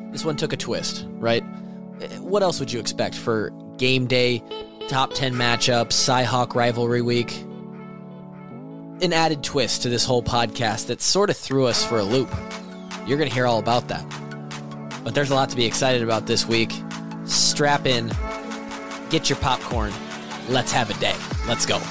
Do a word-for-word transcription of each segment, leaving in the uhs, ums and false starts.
this one took a twist, right? What else would you expect for game day, top ten matchups, Cy-Hawk rivalry week? An added twist to this whole podcast that sort of threw us for a loop. You're going to hear all about that. But there's a lot to be excited about this week. Strap in, get your popcorn. Let's have a day. Let's go.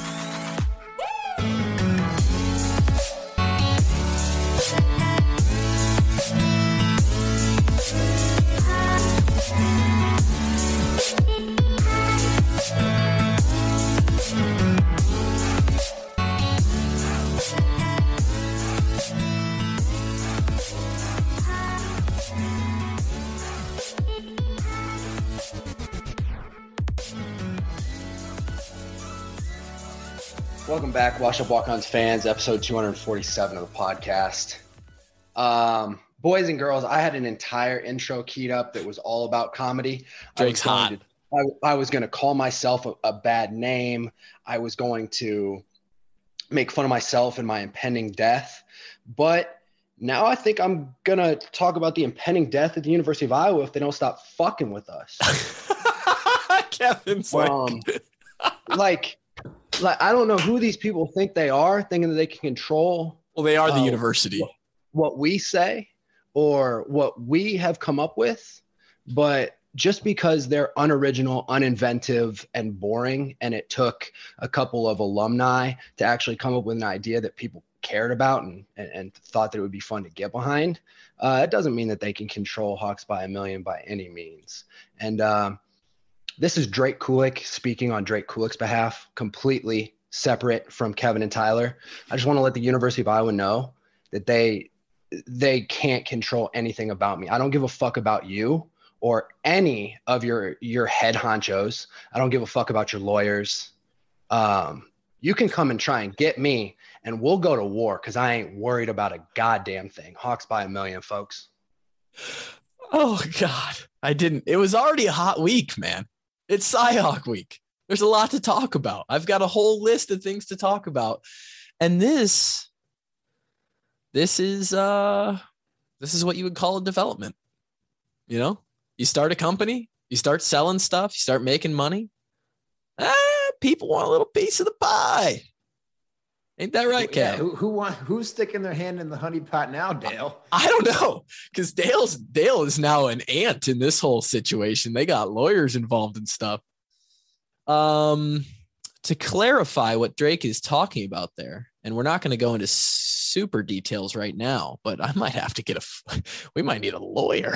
Welcome back, Wash Up Walk-Ons fans, episode two forty-seven of the podcast. Um, boys and girls, I had an entire intro keyed up that was all about comedy. Drake's hot. To, I, I was going to call myself a, a bad name. I was going to make fun of myself and my impending death. But now I think I'm going to talk about the impending death at the University of Iowa if they don't stop fucking with us. Kevin's like... Um, like... Like, I don't know who these people think they are, thinking that they can control. Well, they are the uh, university. What, what we say or what we have come up with. But just because they're unoriginal, uninventive, and boring, and it took a couple of alumni to actually come up with an idea that people cared about and, and, and thought that it would be fun to get behind, uh, it doesn't mean that they can control Hawks by a million by any means. And, um, This is Drake Kulik speaking on Drake Kulik's behalf, completely separate from Kevin and Tyler. I just want to let the University of Iowa know that they they can't control anything about me. I don't give a fuck about you or any of your your head honchos. I don't give a fuck about your lawyers. Um, you can come and try and get me, and we'll go to war because I ain't worried about a goddamn thing. Hawks by a million, folks. Oh, God. I didn't. It was already a hot week, man. It's Cy-Hawk week. There's a lot to talk about. I've got a whole list of things to talk about. And this, this is, uh, this is what you would call a development. You know, you start a company, you start selling stuff, you start making money. Ah, people want a little piece of the pie. Ain't that right, Cal? Yeah, who, who want, who's sticking their hand in the honey pot now, Dale? I don't know, because Dale's Dale is now an ant in this whole situation. They got lawyers involved and stuff. Um, to clarify what Drake is talking about there, and we're not going to go into super details right now, but I might have to get a. We might need a lawyer.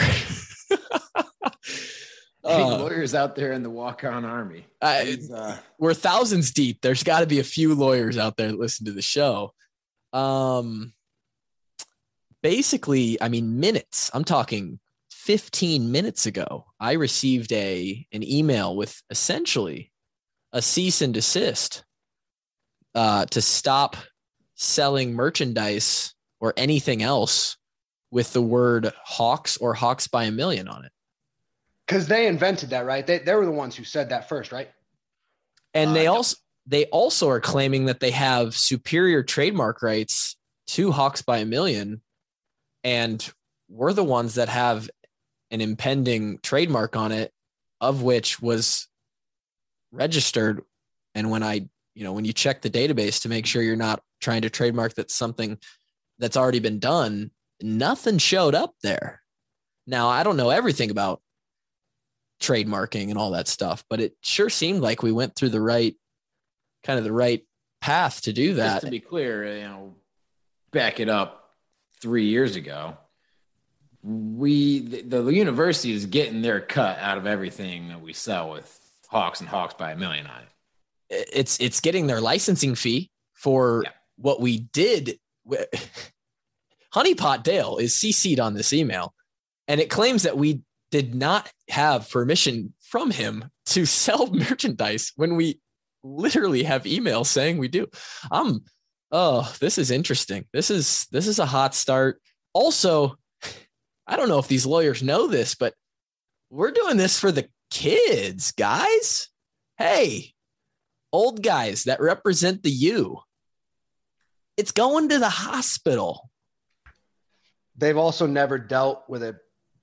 Hey, uh, lawyers out there in the walk-on army. I, uh, we're thousands deep. There's got to be a few lawyers out there that listen to the show. Um, basically, I mean, minutes. I'm talking fifteen minutes ago. I received a an email with essentially a cease and desist uh, to stop selling merchandise or anything else with the word Hawks or Hawks by a million on it. Because they invented that, right? They they were the ones who said that first, right? And uh, they also they also are claiming that they have superior trademark rights to Hawks by a million, and we're the ones that have an impending trademark on it, of which was registered. And when I, you know, when you check the database to make sure you're not trying to trademark that's something that's already been done, nothing showed up there. Now, I don't know everything about trademarking and all that stuff, but it sure seemed like we went through the right kind of the right path to do that. Just to be clear, you know, back it up three years ago, we the, the university is getting their cut out of everything that we sell with Hawks and Hawks by a million on it. It's it's getting their licensing fee for yeah. what we did. Honeypot Dale is C C'd on this email, and it claims that we did not have permission from him to sell merchandise when we literally have emails saying we do. Um, oh, this is interesting. This is, this is a hot start. Also, I don't know if these lawyers know this, but we're doing this for the kids, guys. Hey, old guys that represent the U. It's going to the hospital. They've also never dealt with a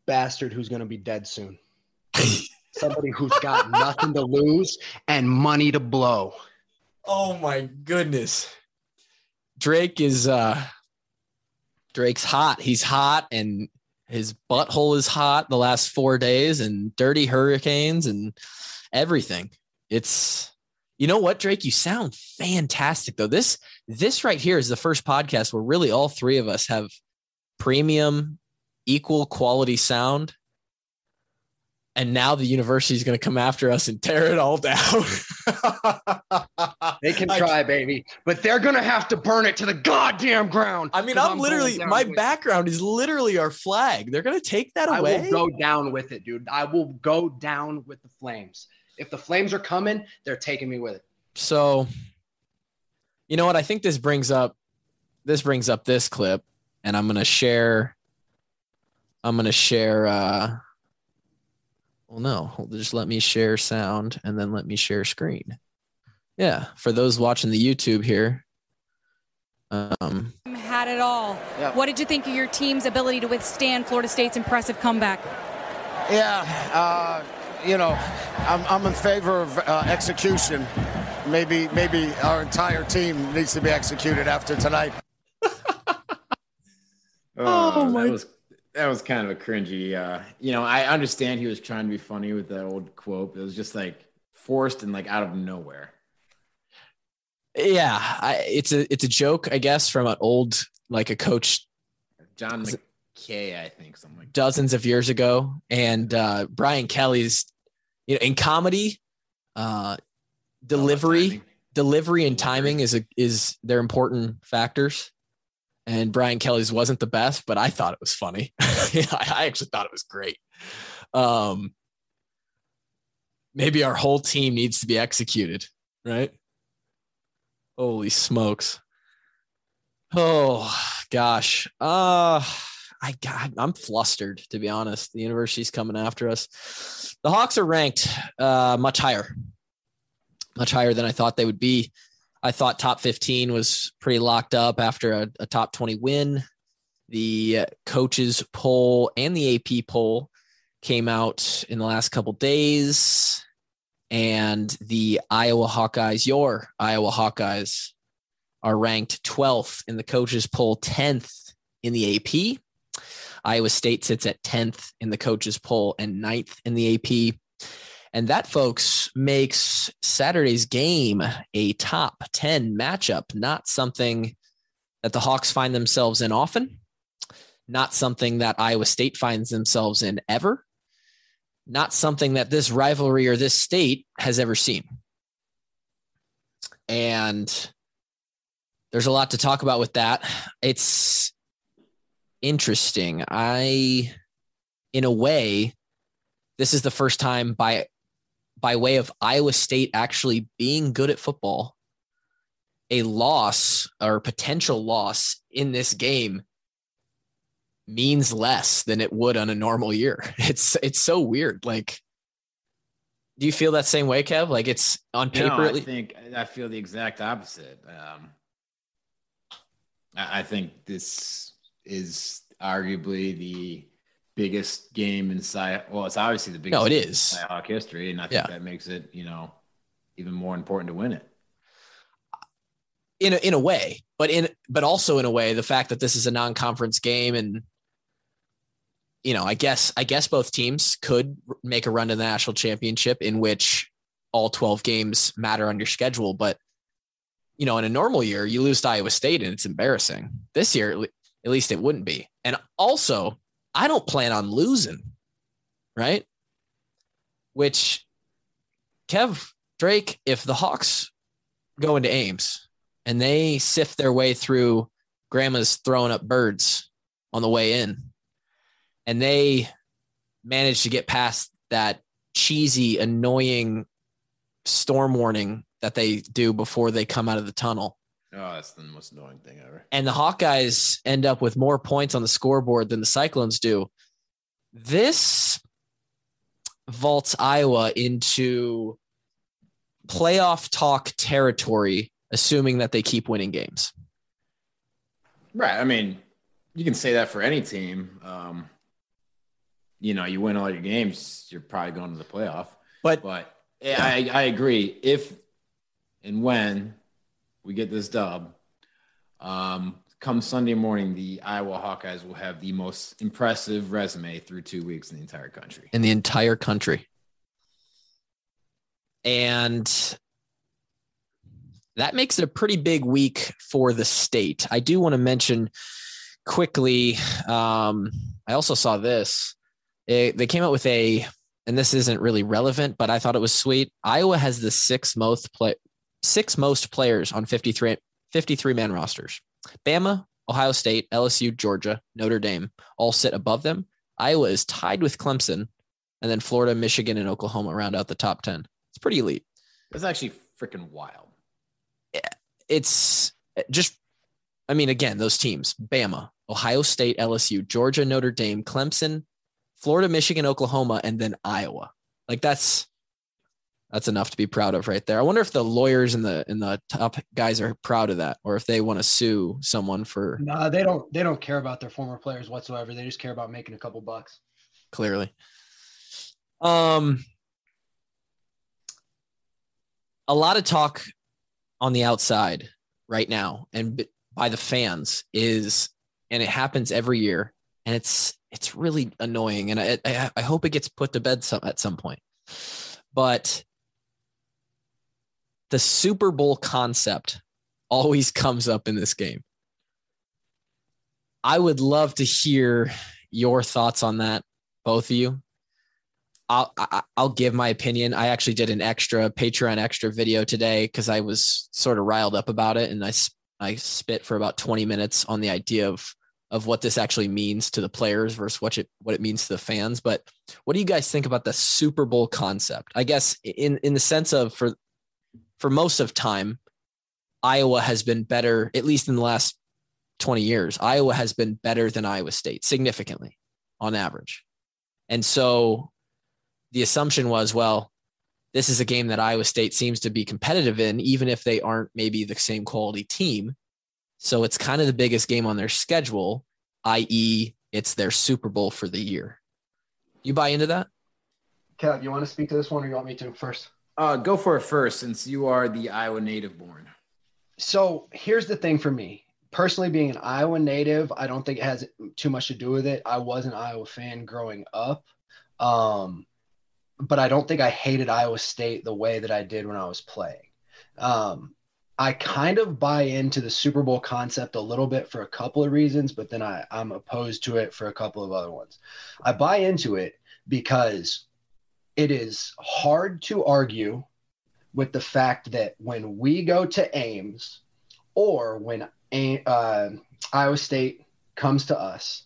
bastard who's going to be dead soon. Somebody who's got nothing to lose and money to blow. Oh my goodness. Drake is uh Drake's hot. He's hot and his butthole is hot the last four days and dirty hurricanes and everything. It's, you know what, Drake, you sound fantastic though. This, this right here is the first podcast where really all three of us have premium, equal quality sound. And now the university is going to come after us and tear it all down. They can try, baby, but they're going to have to burn it to the goddamn ground. I mean, I'm, I'm literally, my background it. is literally our flag. They're going to take that away. I will go down with it, dude. I will go down with the flames. If the flames are coming, they're taking me with it. So, you know what? I think this brings up, this brings up this clip, and I'm going to share, I'm going to share, uh, well, no, just let me share sound and then let me share screen. Yeah. For those watching the YouTube here. Um, had it all. Yep. What did you think of your team's ability to withstand Florida State's impressive comeback? Yeah. Uh, you know, I'm, I'm in favor of uh, execution. Maybe, maybe our entire team needs to be executed after tonight. oh, oh my that was That was kind of a cringy, uh, you know, I understand he was trying to be funny with that old quote. It was just like forced and like out of nowhere. Yeah. I, it's a, it's a joke, I guess, from an old, like a coach, John McKay, I think something like dozens of years ago. And uh, Brian Kelly's, you know, in comedy, uh, delivery, delivery and timing is a, is their important factors. And Brian Kelly's wasn't the best, but I thought it was funny. I actually thought it was great. Um, maybe our whole team needs to be executed, right? Holy smokes. Oh, gosh. Uh, I got, I'm flustered, to be honest. The university's coming after us. The Hawks are ranked uh, much higher, much higher than I thought they would be. I thought top fifteen was pretty locked up after a, a top twenty win. The coaches poll and the A P poll came out in the last couple days, and the Iowa Hawkeyes, your Iowa Hawkeyes, are ranked twelfth in the coaches poll, tenth in the A P. Iowa State sits at tenth in the coaches poll and ninth in the A P. And that, folks, makes Saturday's game a top ten matchup, not something that the Hawks find themselves in often, not something that Iowa State finds themselves in ever, not something that this rivalry or this state has ever seen. And there's a lot to talk about with that. It's interesting. I, in a way, this is the first time by by way of Iowa State actually being good at football, a loss or potential loss in this game means less than it would on a normal year. It's it's so weird. Like, do you feel that same way, Kev? Like, it's on paper. No, I think I feel the exact opposite. Um, I, I think this is arguably the biggest game in Cy. Well, it's obviously the biggest. No, it game is in Cyhawk history, and I think yeah. that makes it, you know, even more important to win it. In a, in a way, but in but also in a way, the fact that this is a non-conference game, and you know, I guess I guess both teams could make a run to the national championship, in which all twelve games matter on your schedule. But you know, in a normal year, you lose to Iowa State, and it's embarrassing. This year, at least, it wouldn't be. And also, I don't plan on losing, right? Which, Kev, Drake, if the Hawks go into Ames and they sift their way through grandma's throwing up birds on the way in, and they manage to get past that cheesy, annoying storm warning that they do before they come out of the tunnel. Oh, that's the most annoying thing ever. And the Hawkeyes end up with more points on the scoreboard than the Cyclones do. This vaults Iowa into playoff talk territory, assuming that they keep winning games. Right. I mean, you can say that for any team. Um, you know, you win all your games, you're probably going to the playoff. But, but yeah. I, I agree. If and when we get this dub, um, come Sunday morning, the Iowa Hawkeyes will have the most impressive resume through two weeks in the entire country. In the entire country. And that makes it a pretty big week for the state. I do want to mention quickly, um, I also saw this. It, they came out with a, and this isn't really relevant, but I thought it was sweet. Iowa has the six most play, six most players on fifty-three, fifty-three man rosters. Bama, Ohio State, L S U, Georgia, Notre Dame all sit above them. Iowa is tied with Clemson, and then Florida, Michigan, and Oklahoma round out the top ten. It's pretty elite. That's actually freaking wild. It's just, I mean, again, those teams, Bama, Ohio State, L S U, Georgia, Notre Dame, Clemson, Florida, Michigan, Oklahoma, and then Iowa. Like that's, that's enough to be proud of right there. I wonder if the lawyers and the, and the top guys are proud of that, or if they want to sue someone for. No, they don't, they don't care about their former players whatsoever. They just care about making a couple bucks. Clearly. Um, a lot of talk on the outside right now and by the fans is, and it happens every year, and it's, it's really annoying. And I, I, I hope it gets put to bed some, at some point, but the Super Bowl concept always comes up in this game. I would love to hear your thoughts on that, both of you. I'll, I'll give my opinion. I actually did an extra Patreon extra video today because I was sort of riled up about it. And I, I spit for about twenty minutes on the idea of, of what this actually means to the players versus what it, what it means to the fans. But what do you guys think about the Super Bowl concept? I guess in, in the sense of for, for most of time, Iowa has been better, at least in the last twenty years, Iowa has been better than Iowa State significantly on average. And so the assumption was, well, this is a game that Iowa State seems to be competitive in, even if they aren't maybe the same quality team. So it's kind of the biggest game on their schedule, that is it's their Super Bowl for the year. You buy into that? Kev, you want to speak to this one or you want me to first? Uh, go for it first, since you are the Iowa native born. So here's the thing for me. Personally, being an Iowa native, I don't think it has too much to do with it. I was an Iowa fan growing up. Um, but I don't think I hated Iowa State the way that I did when I was playing. Um, I kind of buy into the Super Bowl concept a little bit for a couple of reasons, but then I, I'm opposed to it for a couple of other ones. I buy into it because it is hard to argue with the fact that when we go to Ames or when uh, Iowa State comes to us,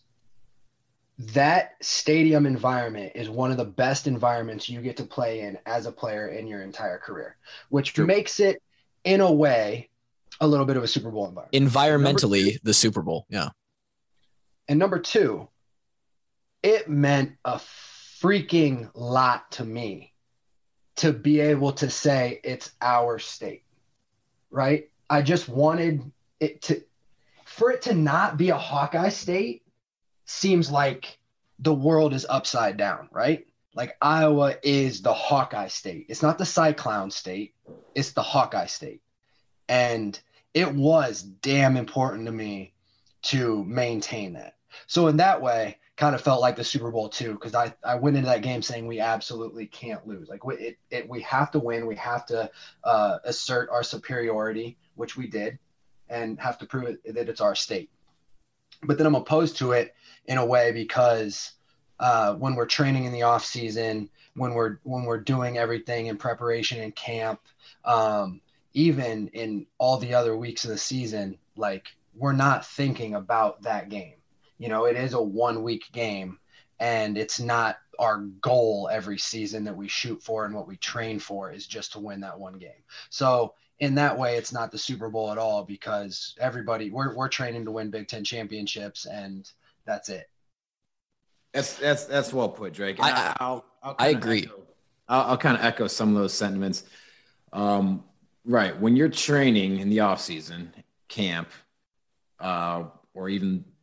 that stadium environment is one of the best environments you get to play in as a player in your entire career, which True. makes it, in a way, a little bit of a Super Bowl environment. Environmentally, two, the Super Bowl, yeah. And number two, it meant a freaking lot to me to be able to say it's our state, right? I just wanted it to, for it to not be a Hawkeye state, seems like the world is upside down, right? Like Iowa is the Hawkeye state. It's not the Cyclone state. It's the Hawkeye state. And it was damn important to me to maintain that. So in that way, kind of felt like the Super Bowl too, because I, I went into that game saying we absolutely can't lose. Like it, it, we have to win. We have to uh, assert our superiority, which we did, and have to prove it, that it's our state. But then I'm opposed to it in a way because uh, when we're training in the off season, when we're when we're doing everything in preparation in camp, um, even in all the other weeks of the season, like we're not thinking about that game. You know, it is a one week game, and it's not our goal every season that we shoot for, and what we train for is just to win that one game. So in that way, it's not the Super Bowl at all, because everybody we're we're training to win Big Ten championships, and that's it. That's that's that's well put, Drake. And I, I'll, I'll I agree. Echo, I'll, I'll kind of echo some of those sentiments. Um, right, when you're training in the off season, camp, uh, or even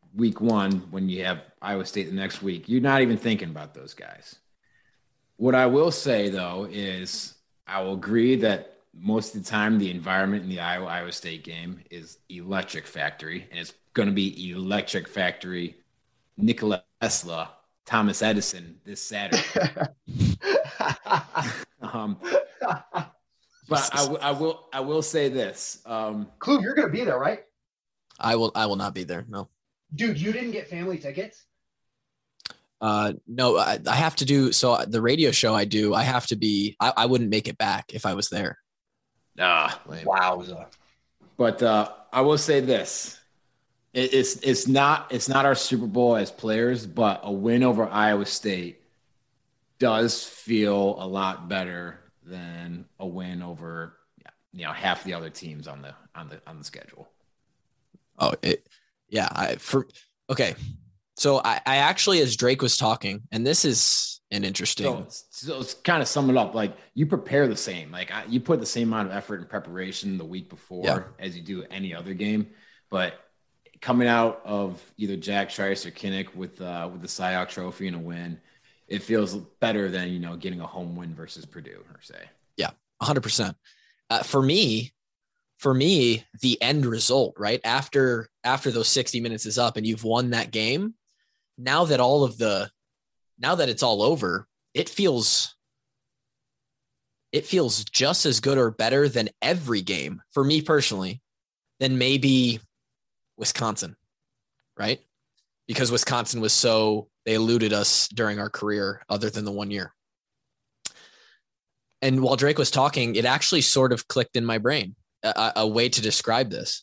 week one, when you have Iowa State the next week, you're not even thinking about those guys. What I will say, though, is I will agree that most of the time the environment in the Iowa Iowa State game is electric factory, and it's going to be electric factory Nikola Tesla, Thomas Edison this Saturday. um, but I, w- I will I will say this. Um, Klub, you're going to be there, right? I will I will not be there. No. Dude, you didn't get family tickets? Uh, no, I, I have to do, so the radio show I do, I have to be, I, I wouldn't make it back if I was there. Ah, Wowza. But uh, I will say this. It, it's it's not it's not our Super Bowl as players, but a win over Iowa State does feel a lot better than a win over, you know, half the other teams on the on the on the schedule. Oh, it, yeah. I for okay. So I, I actually, as Drake was talking, and this is an interesting. So, so it's kind of sum it up. Like you prepare the same, like I, you put the same amount of effort and preparation the week before yeah. as you do any other game. But coming out of either Jack Trice or Kinnick with uh, with the C I A C Trophy and a win, it feels better than, you know, getting a home win versus Purdue, or say. Yeah, one hundred percent. Uh, for me, for me, the end result, right after after those sixty minutes is up and you've won that game. Now that all of the, now that it's all over, it feels, it feels just as good or better than every game for me personally, than maybe Wisconsin, right? Because Wisconsin was so, they eluded us during our career other than the one year. And while Drake was talking, it actually sort of clicked in my brain, a, a way to describe this.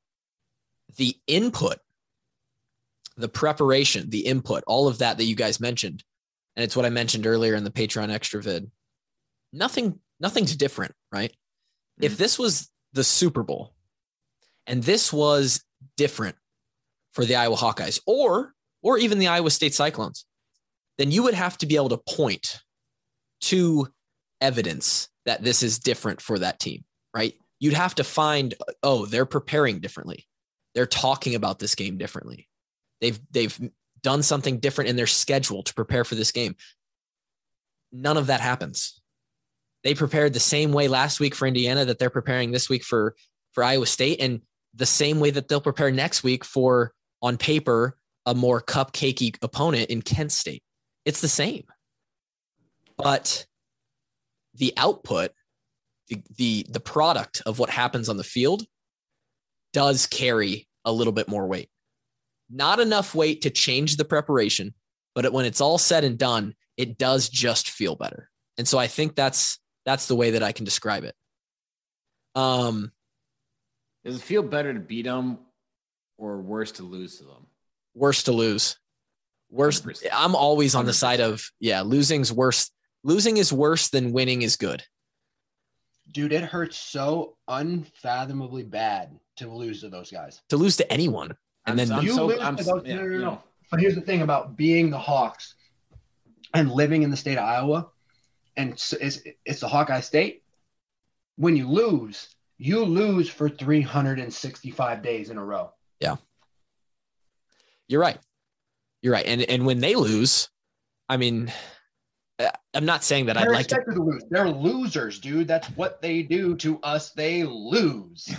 The input, the preparation, the input, all of that that you guys mentioned. And it's what I mentioned earlier in the Patreon extra vid. Nothing, nothing's different, right? Mm-hmm. If this was the Super Bowl and this was different for the Iowa Hawkeyes or, or even the Iowa State Cyclones, then you would have to be able to point to evidence that this is different for that team, right? You'd have to find, oh, they're preparing differently. They're talking about this game differently. They've they've done something different in their schedule to prepare for this game. None of that happens. They prepared the same way last week for Indiana that they're preparing this week for, for Iowa State, and the same way that they'll prepare next week for, on paper, a more cupcakey opponent in Kent State. It's the same. But the output, the the the product of what happens on the field does carry a little bit more weight. Not enough weight to change the preparation, but when it's all said and done, it does just feel better. And so I think that's that's the way that I can describe it. Um, Does it feel better to beat them or worse to lose to them? Worse to lose. Worse. one hundred percent. I'm always on the side of, yeah, losing's worse. Losing is worse than winning is good. Dude, it hurts so unfathomably bad to lose to those guys. To lose to anyone. And I'm, then I'm you so, lose I'm, to those, yeah, no, no, no, you no. know. But here's the thing about being the Hawks and living in the state of Iowa, and it's, it's, it's the Hawkeye State. When you lose, you lose for three hundred sixty-five days in a row. Yeah. You're right. You're right. And and when they lose, I mean, I'm not saying that They're I'd like to. to lose. They're losers, dude. That's what they do to us. They lose.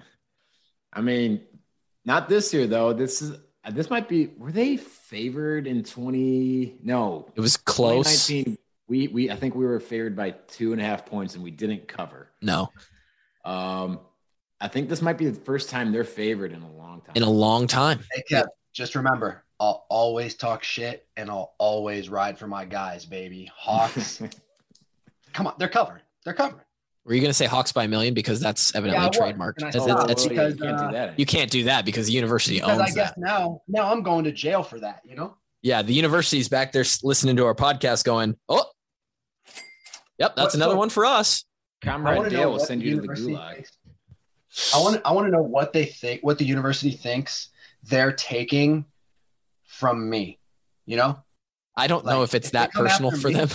I mean, not this year though. This is this might be. Were they favored in twenty? No, It was close. twenty nineteen, we we I think we were favored by two and a half points and we didn't cover. No. Um, I think this might be the first time they're favored in a long time. In a long time. Hey, Kev, just remember, I'll always talk shit and I'll always ride for my guys, baby. Hawks. Come on, they're covered. They're covered. Were you going to say Hawks by a million? Because that's evidently Yeah, I was. trademarked. And I That's- stopped that's- because, you can't uh, do that. you can't do that because the university Because owns I guess that. now, now I'm going to jail for that, you know? Yeah, the university's back there listening to our podcast going, oh, yep, that's What- another so- one for us. I Comrade want to know Dale will what send the you to the university gulag. thinks. I want I want to know what they think, what the university thinks they're taking from me, you know? I don't know Like, if it's if they that come personal after for me- them.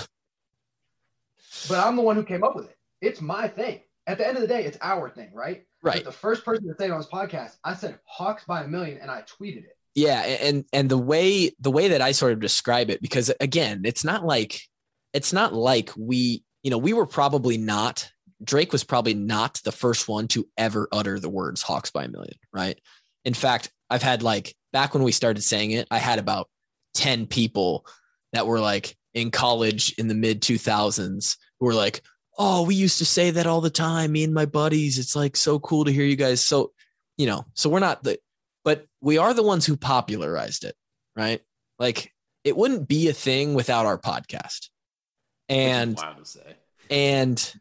But I'm the one who came up with it. It's my thing. At the end of the day, it's our thing, right? Right. But the first person to say it on this podcast, I said Hawks by a million, and I tweeted it. Yeah, and and the way the way that I sort of describe it, because again, it's not like it's not like we, you know, we were probably not Drake was probably not the first one to ever utter the words Hawks by a million, right? In fact, I've had like back when we started saying it, I had about ten people that were like in college in the mid two thousands who were like, oh, we used to say that all the time, me and my buddies. It's like so cool to hear you guys. So, you know, so we're not the, but we are the ones who popularized it, right? Like it wouldn't be a thing without our podcast. And, wild to say. and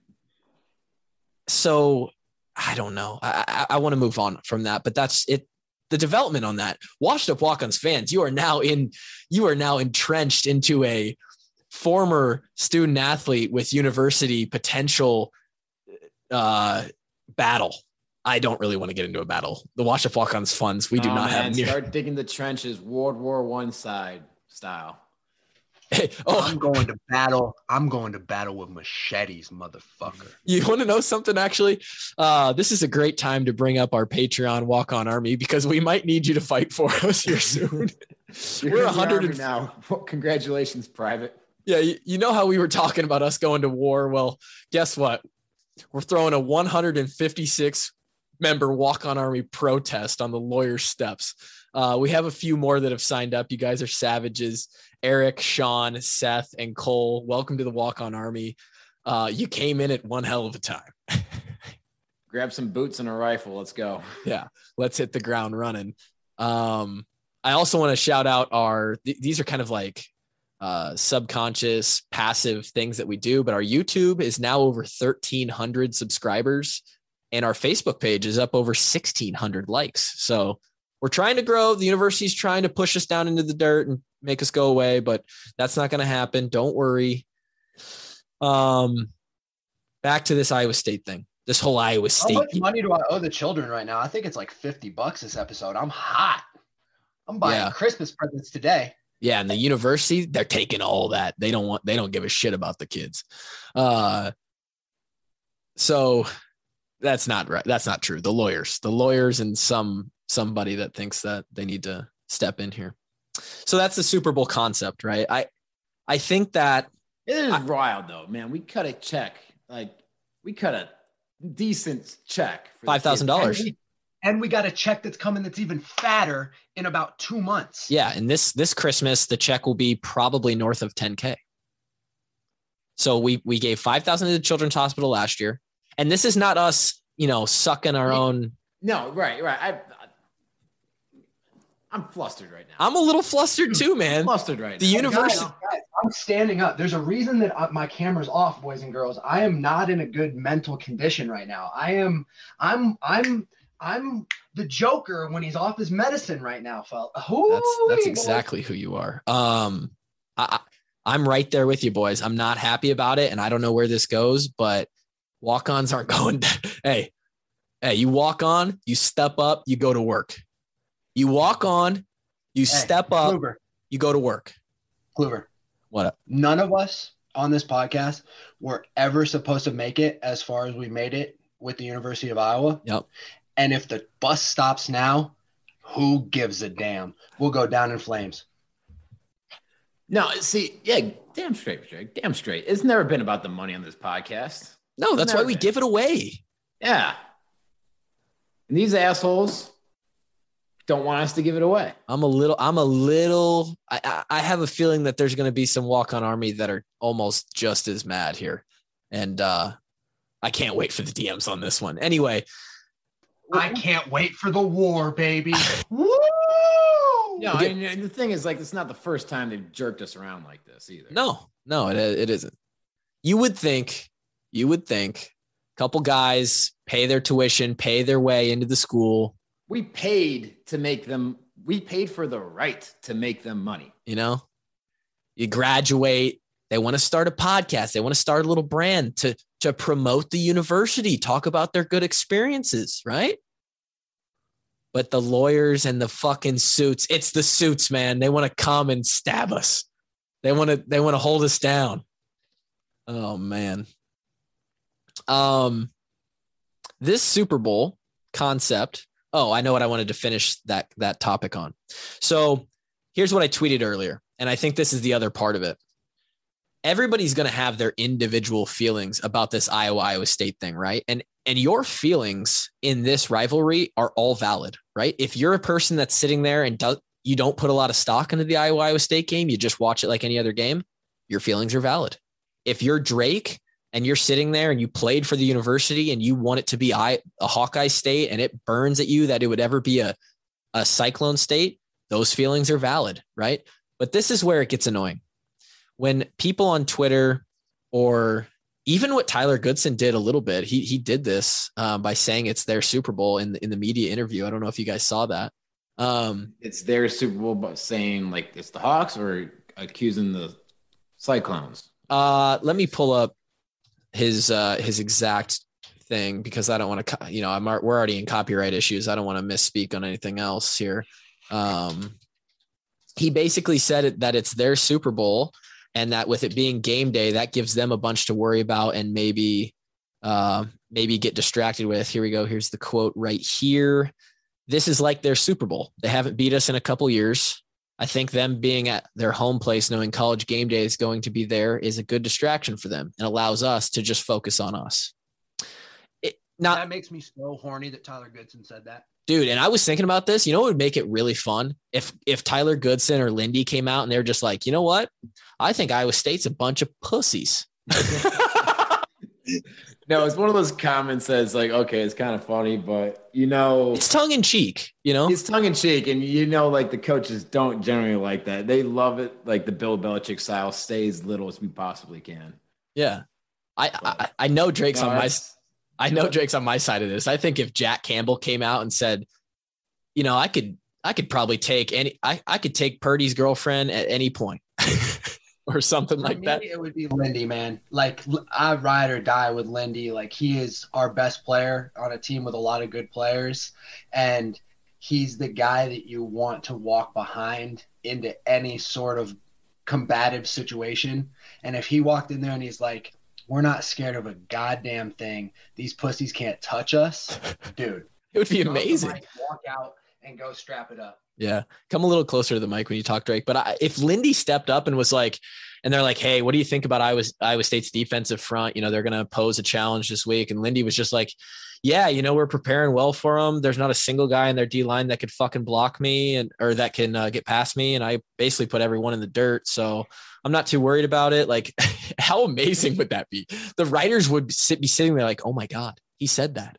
so I don't know. I, I, I want to move on from that, but that's it. The development on that. Washed Up Walk-Ons fans, you are now in, you are now entrenched into a former student athlete with university potential uh, battle. I don't really want to get into a battle. The Washed Up Walk-Ons funds, we do oh, not man, have. Near- Start digging the trenches, World War One side style. Hey, oh, I'm going to battle. I'm going to battle with machetes, motherfucker. You want to know something? Actually, uh, this is a great time to bring up our Patreon Walk On Army because we might need you to fight for us here soon. We're a hundred and now. Well, congratulations, Private. Yeah, you, you know how we were talking about us going to war? Well, guess what? We're throwing a one hundred fifty-six member Walk On Army protest on the lawyer's steps. Uh, we have a few more that have signed up. You guys are savages. Eric, Sean, Seth, and Cole, welcome to the Walk On Army. Uh, you came in at one hell of a time. Grab some boots and a rifle. Let's go. Yeah, let's hit the ground running. Um, I also want to shout out our, th- these are kind of like uh, subconscious, passive things that we do, but our YouTube is now over thirteen hundred subscribers and our Facebook page is up over sixteen hundred likes. So we're trying to grow. The university's trying to push us down into the dirt and make us go away, but that's not going to happen. Don't worry. Um, back to this Iowa State thing. This whole Iowa State. How much money do I owe the children right now? I think it's like fifty bucks this episode. I'm hot. I'm buying Yeah. Christmas presents today. Yeah, and the university, they're taking all that. They don't want. They don't give a shit about the kids. Uh, so that's not right. That's not true. The lawyers, the lawyers, and some somebody that thinks that they need to step in here. So that's the Super Bowl concept, right? I I think that It is I- wild though, man. We cut a check, like we cut a decent check for the five thousand And dollars. we, and we got a check that's coming that's even fatter in about two months. Yeah, and this this Christmas the check will be probably north of ten K. So we we gave five thousand to the Children's Hospital last year, and this is not us, you know, sucking our We- own. No, right, right. I, I I'm flustered right now. I'm a little flustered too, man. flustered right The now. university. Guys, guys, I'm standing up. There's a reason that I- my camera's off, boys and girls. I am not in a good mental condition right now. I am. I'm. I'm. I'm the Joker when he's off his medicine right now, fella. That's that's exactly who you are. Um, I, I I'm right there with you, boys. I'm not happy about it, and I don't know where this goes, but walk-ons aren't going. hey, hey, you walk on, you step up, you go to work. You walk on, you Hey, step up, Kluber, you go to work. Kluber. What up? None of us on this podcast were ever supposed to make it as far as we made it with the University of Iowa. Yep. And if the bus stops now, who gives a damn? We'll go down in flames. No, see, yeah, damn straight, Drake. Damn straight. It's never been about the money on this podcast. No, that's why Never we been. give it away. Yeah. And these assholes don't want us to give it away. I'm a little, I'm a little, I, I I have a feeling that there's going to be some walk-on army that are almost just as mad here. And uh, I can't wait for the D Ms on this one. Anyway. I can't wait for the war, baby. Woo! No, and, and the thing is, like, it's not the first time they've jerked us around like this either. No, no, it, it isn't. You would think, you would think a couple guys pay their tuition, pay their way into the school. We paid to make them, we paid for the right to make them money. You know, you graduate. They want to start a podcast. They want to start a little brand to, to promote the university, talk about their good experiences, right? But the lawyers and the fucking suits, it's the suits, man. They want to come and stab us. They want to, they want to hold us down. Oh man. Um, this Super Bowl concept Oh, I know what I wanted to finish that, that topic on. So here's what I tweeted earlier. And I think this is the other part of it. Everybody's going to have their individual feelings about this Iowa Iowa State thing, right? And and your feelings in this rivalry are all valid, right? If you're a person that's sitting there and do, you don't put a lot of stock into the Iowa Iowa State game, you just watch it like any other game, your feelings are valid. If you're Drake and you're sitting there and you played for the university and you want it to be a Hawkeye State and it burns at you that it would ever be a, a Cyclone State, those feelings are valid, right? But this is where it gets annoying. When people on Twitter, or even what Tyler Goodson did a little bit, he he did this um, by saying it's their Super Bowl in the, in the media interview. I don't know if you guys saw that. Um, it's their Super Bowl, but saying like it's the Hawks, or accusing the Cyclones. Uh, let me pull up his uh, his exact thing, because I don't want to, you know, I'm we're already in copyright issues. I don't want to misspeak on anything else here. Um, he basically said it, that it's their Super Bowl, and that with it being game day, that gives them a bunch to worry about and maybe, uh, maybe get distracted with. Here we go. Here's the quote right here. This is like their Super Bowl. They haven't beat us in a couple years. I think them being at their home place, knowing college game day is going to be there, is a good distraction for them and allows us to just focus on us. It, not, that makes me so horny that Tyler Goodson said that. Dude, and I was thinking about this. You know what would make it really fun? If if Tyler Goodson or Lindy came out and they're just like, you know what? I think Iowa State's a bunch of pussies. No, it's one of those comments that's like, okay, it's kind of funny, but, you know. It's tongue in cheek, you know? It's tongue in cheek, and, you know, like the coaches don't generally like that. They love it, like the Bill Belichick style, stay as little as we possibly can. Yeah. I I, I know Drake's No, on my it's- I know Drake's on my side of this. I think if Jack Campbell came out and said, you know, I could, I could probably take any, I, I could take Purdy's girlfriend at any point or something like me, that. It would be Lindy, man. Like, I ride or die with Lindy. Like, he is our best player on a team with a lot of good players. And he's the guy that you want to walk behind into any sort of combative situation. And if he walked in there and he's like, we're not scared of a goddamn thing, these pussies can't touch us, dude. It would be Go off the amazing. mic, walk out and go strap it up. Yeah. Come a little closer to the mic when you talk, Drake. But I, if Lindy stepped up and was like, and they're like, hey, what do you think about Iowa, Iowa State's defensive front? You know, they're going to pose a challenge this week. And Lindy was just like, yeah, you know, we're preparing well for them. There's not a single guy in their D line that could fucking block me and, or that can uh, get past me. And I basically put everyone in the dirt. So I'm not too worried about it. Like, how amazing would that be? The writers would sit, be sitting there like, oh my God, he said that.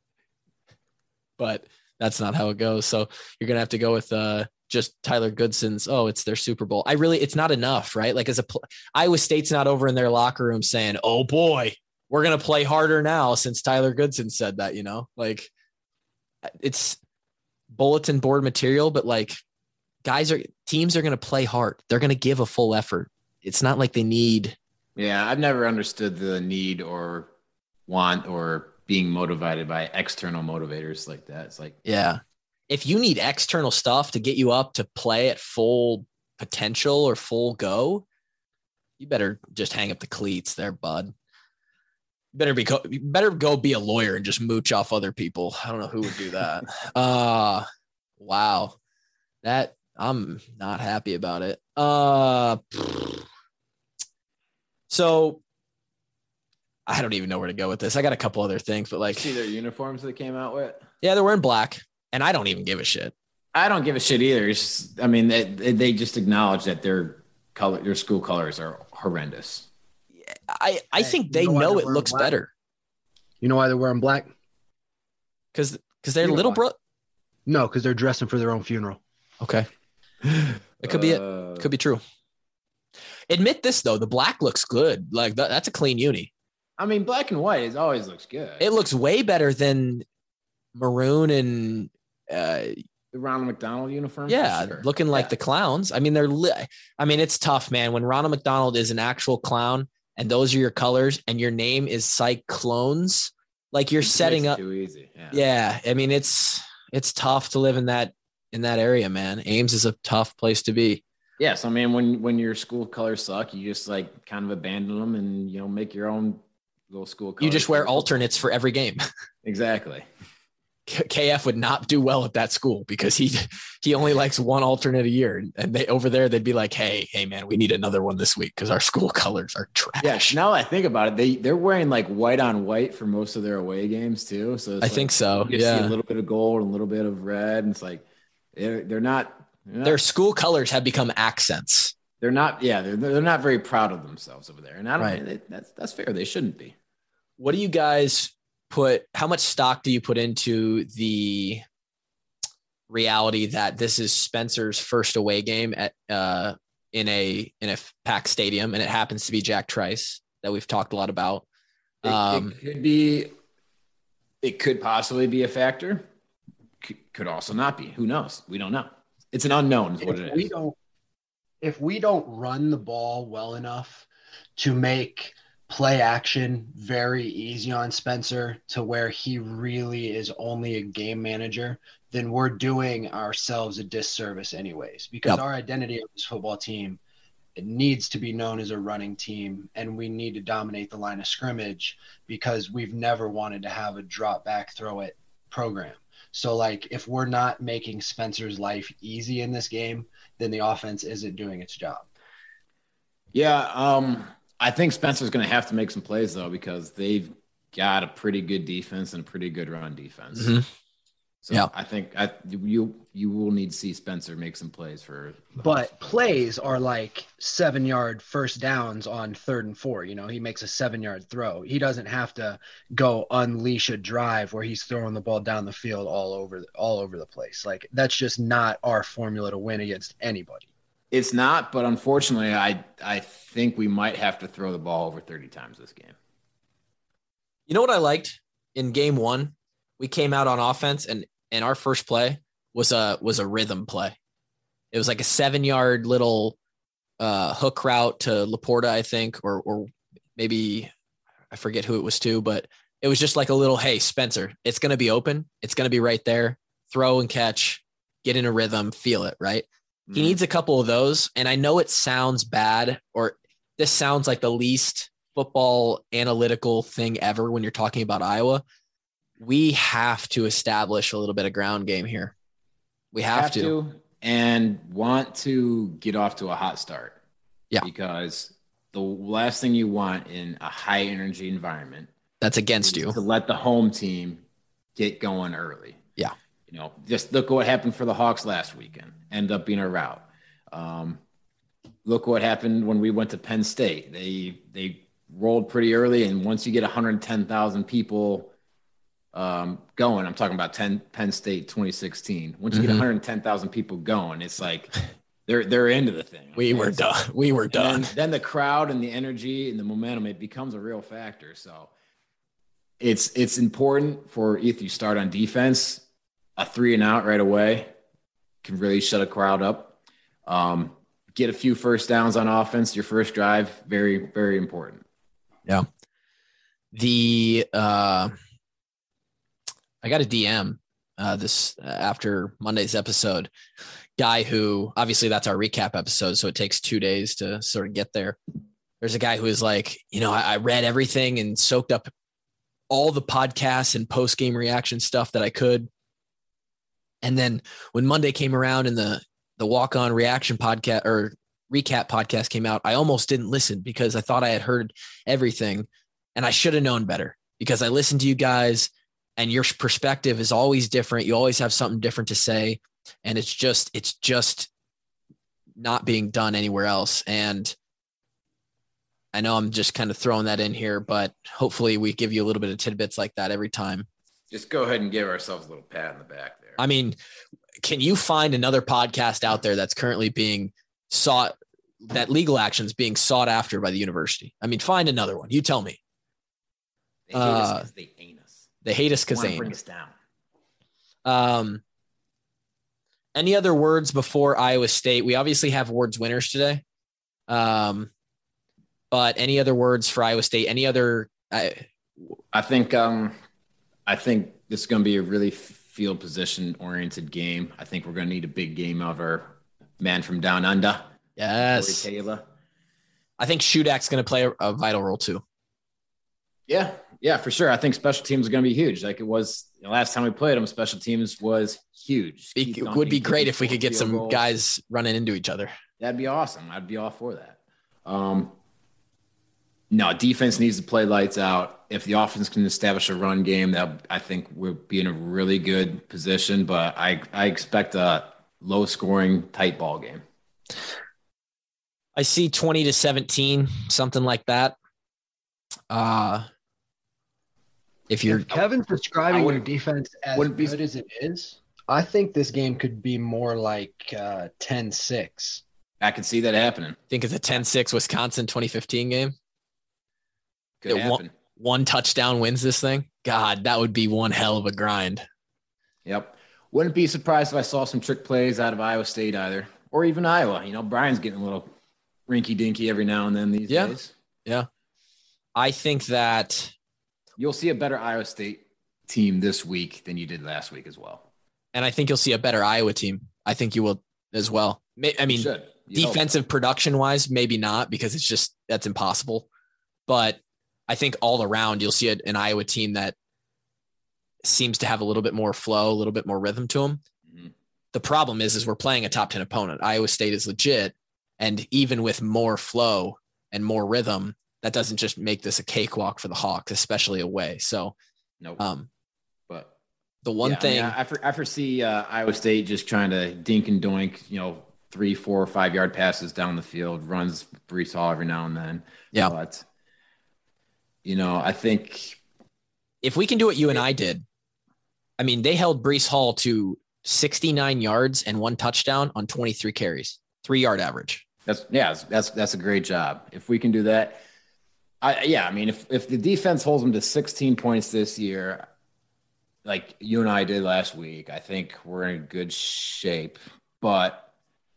But that's not how it goes. So you're going to have to go with uh, just Tyler Goodson's, oh, it's their Super Bowl. I really, it's not enough, right? Like as a, Iowa State's not over in their locker room saying, oh boy, we're going to play harder now since Tyler Goodson said that, you know, like it's bulletin board material, but like guys are, teams are going to play hard. They're going to give a full effort. It's not like they need. Yeah. I've never understood the need or want or being motivated by external motivators like that. It's like, yeah, if you need external stuff to get you up to play at full potential or full go, you better just hang up the cleats there, bud. Better be, you better go be a lawyer and just mooch off other people. I don't know who would do that. uh, wow. That I'm not happy about it. Uh, so I don't even know where to go with this. I got a couple other things, but like, see their uniforms they came out with. Yeah, they're wearing black, and I don't even give a shit. I don't give a shit either. It's just, I mean, they, they just acknowledge that their color, their school colors are horrendous. I, I Hey, think you they know why know they're it wearing looks black? better You know why they're wearing black? because because they're You know little why. bro. No, because they're dressing for their own funeral. Okay, it could be it. Uh, Could be true. Admit this though, the black looks good. Like that, that's a clean uni. I mean, black and white is always looks good. It looks way better than maroon and uh, the Ronald McDonald uniform. for yeah, sure. looking like Yeah. the clowns. I mean, they're. Li- I mean, it's tough, man. When Ronald McDonald is an actual clown and those are your colors and your name is Cyclones, like you're It setting makes it up. too easy. Yeah. Yeah, I mean, it's it's tough to live in that in that area, man. Ames is a tough place to be. Yes, I mean, when when your school colors suck, you just like kind of abandon them and you know make your own little school. You colors just wear for football. alternates for every game. Exactly. K F would not do well at that school because he he only likes one alternate a year, and they over there they'd be like, hey, hey man, we need another one this week because our school colors are trash. Yeah, now I think about it, they they're wearing like white on white for most of their away games too. So it's I like, think so. You yeah, see a little bit of gold and a little bit of red, and it's like they're they're not, they're not their school colors have become accents. They're not. Yeah, they're they're not very proud of themselves over there, and I don't. Right. They, that's that's fair. They shouldn't be. What do you guys put, how much stock do you put into the reality that this is Spencer's first away game at uh, in a in a packed stadium, and it happens to be Jack Trice that we've talked a lot about? It, Um, it could be. It could possibly be a factor. C- could also not be. Who knows? We don't know. It's an unknown. Is what if it we is. don't if we don't run the ball well enough to make play action very easy on Spencer to where he really is only a game manager, then we're doing ourselves a disservice anyways, because Yep. our identity of this football team, it needs to be known as a running team, and we need to dominate the line of scrimmage because we've never wanted to have a drop back, throw it program. So like if we're not making Spencer's life easy in this game, then the offense isn't doing its job. Yeah, um, I think Spencer's going to have to make some plays though, because they've got a pretty good defense and a pretty good run defense. Mhm. So Yeah. I think I, you you will need to see Spencer make some plays for. the But Hawks. plays are like seven yard first downs on third and four. You know, he makes a seven yard throw. He doesn't have to go unleash a drive where he's throwing the ball down the field all over, all over the place. Like that's just not our formula to win against anybody. It's not, but unfortunately, I I think we might have to throw the ball over thirty times this game. You know what I liked in game one? We came out on offense, and and our first play was a was a rhythm play. It was like a seven yard little uh, hook route to Laporta, I think, or or maybe I forget who it was to, but it was just like a little, hey, Spencer, it's going to be open, it's going to be right there, throw and catch, get in a rhythm, feel it, right? Mm-hmm. He needs a couple of those, and I know it sounds bad, or this sounds like the least football analytical thing ever when you're talking about Iowa. We have to establish a little bit of ground game here. We have, have to. to and want to get off to a hot start. Yeah. Because the last thing you want in a high energy environment That's against is you. to let the home team get going early. Yeah. You know, just look at what happened for the Hawks last weekend. End up being a rout. Um, look what happened when we went to Penn State. They they rolled pretty early, and once you get one hundred ten thousand people um, going, I'm talking about ten, Penn State twenty sixteen. Once you Mhm. get one hundred ten thousand people going, it's like they're they're into the thing. We were And so- done. We were and done. Then, then the crowd and the energy and the momentum, it becomes a real factor. So it's it's important for if you start on defense, a three and out right away can really shut a crowd up. Um, get a few first downs on offense, your first drive, very, very important. Yeah. The uh, I got a D M uh, this uh, after Monday's episode. Guy who obviously that's our recap episode, so it takes two days to sort of get there. There's a guy who is like, you know, I, I read everything and soaked up all the podcasts and post game reaction stuff that I could. And then when Monday came around and the the walk on reaction podcast or recap podcast came out, I almost didn't listen because I thought I had heard everything. And I should have known better because I listened to you guys and your perspective is always different. You always have something different to say. And it's just, it's just not being done anywhere else. And I know I'm just kind of throwing that in here, but hopefully we give you a little bit of tidbits like that every time. Just go ahead and give ourselves a little pat in the back there. I mean, can you find another podcast out there that's currently being sought, that legal action is being sought after by the university? I mean, find another one. You tell me. They hate us uh, because they ain't us. They hate us They because wanna they bring ain't. us down. Um, any other words before Iowa State? We obviously have awards winners today. Um, but any other words for Iowa State? Any other? I, I think um, I think this is going to be a really field position oriented game. I think we're going to need a big game out of our man from down under. yes. Corey Taylor. I think Shudak's going to play a, a vital role too. Yeah, yeah, for sure. I think special teams are going to be huge. Like it was the last time we played them, special teams was huge. It Duncan, would be great if we could get some goals. guys running into each other. That'd be awesome. I'd be all for that. Um, no, defense needs to play lights out. If the offense can establish a run game, that I think we'll be in a really good position. But I, I expect a low-scoring, tight ball game. I see twenty to seventeen, something like that. Uh, if you're if Kevin's describing your defense as good be, as it is, I think this game could be more like uh, ten six. I can see that happening. Think it's a ten six Wisconsin twenty fifteen game. Could happen. One, one touchdown wins this thing. God, that would be one hell of a grind. Yep. Wouldn't be surprised if I saw some trick plays out of Iowa State either, or even Iowa. You know, Brian's getting a little rinky-dinky every now and then these yeah. days. Yeah. I think that you'll see a better Iowa State team this week than you did last week as well. And I think you'll see a better Iowa team. I think you will as well. I mean, you you defensive so. production-wise, maybe not because it's just that's impossible. But I think all around you'll see a, an Iowa team that seems to have a little bit more flow, a little bit more rhythm to them. Mm-hmm. The problem is, is we're playing a top ten opponent. Iowa State is legit. And even with more flow and more rhythm, that doesn't just make this a cakewalk for the Hawks, especially away. So, no, nope. um, but the one yeah, thing I, mean, I, I, for, I foresee uh, Iowa State just trying to dink and doink, you know, three, four, five yard passes down the field, runs Breece Hall every now and then. Yeah. But, you know, I think if we can do what you and I did, I mean, they held Breece Hall to sixty-nine yards and one touchdown on twenty-three carries, three yard average. That's yeah, that's that's a great job. If we can do that, I yeah, I mean, if if the defense holds them to sixteen points this year, like you and I did last week, I think we're in good shape. But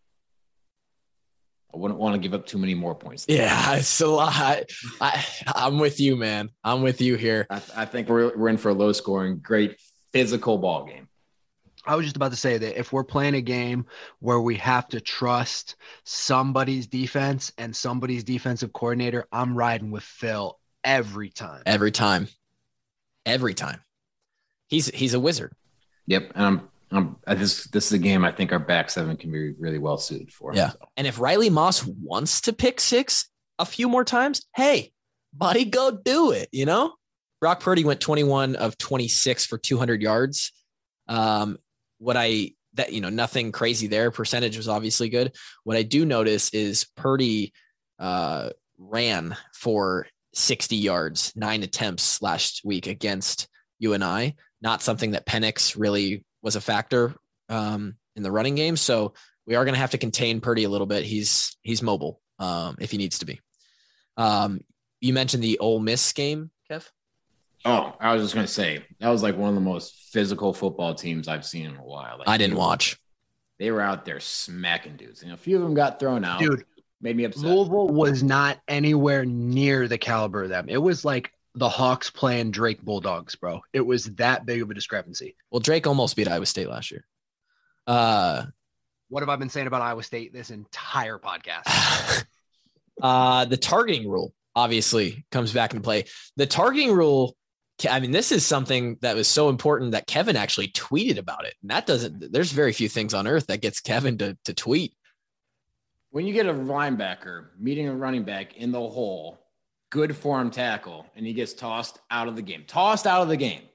I wouldn't want to give up too many more points. Yeah, it's a lot. I, I I'm with you, man. I'm with you here. I, I think we're we're in for a low scoring, great physical ball game. I was just about to say that if we're playing a game where we have to trust somebody's defense and somebody's defensive coordinator, I'm riding with Phil every time. Every time. Every time. He's he's a wizard. Yep. And I'm I'm I this this is a game I think our back seven can be really well suited for. Yeah. So. And if Riley Moss wants to pick six a few more times, hey, buddy, go do it, you know? Brock Purdy went twenty-one of twenty-six for two hundred yards. Um What I that you know nothing crazy there. Percentage was obviously good. What I do notice is Purdy uh, ran for sixty yards, nine attempts last week against U N I. Not something that Penix really was a factor um, in the running game. So we are going to have to contain Purdy a little bit. He's he's mobile um, if he needs to be. Um, you mentioned the Ole Miss game, Kev. Oh, I was just going to say, that was like one of the most physical football teams I've seen in a while. Like I didn't watch. They were out there smacking dudes. And a few of them got thrown out. Dude, made me upset. Louisville was not anywhere near the caliber of them. It was like the Hawks playing Drake Bulldogs, bro. It was that big of a discrepancy. Well, Drake almost beat Iowa State last year. Uh, what have I been saying about Iowa State this entire podcast? uh, the targeting rule obviously comes back into play. The targeting rule, I mean, this is something that was so important that Kevin actually tweeted about it. And that doesn't, there's very few things on earth that gets Kevin to, to tweet. When you get a linebacker meeting a running back in the hole, good form tackle, and he gets tossed out of the game, tossed out of the game.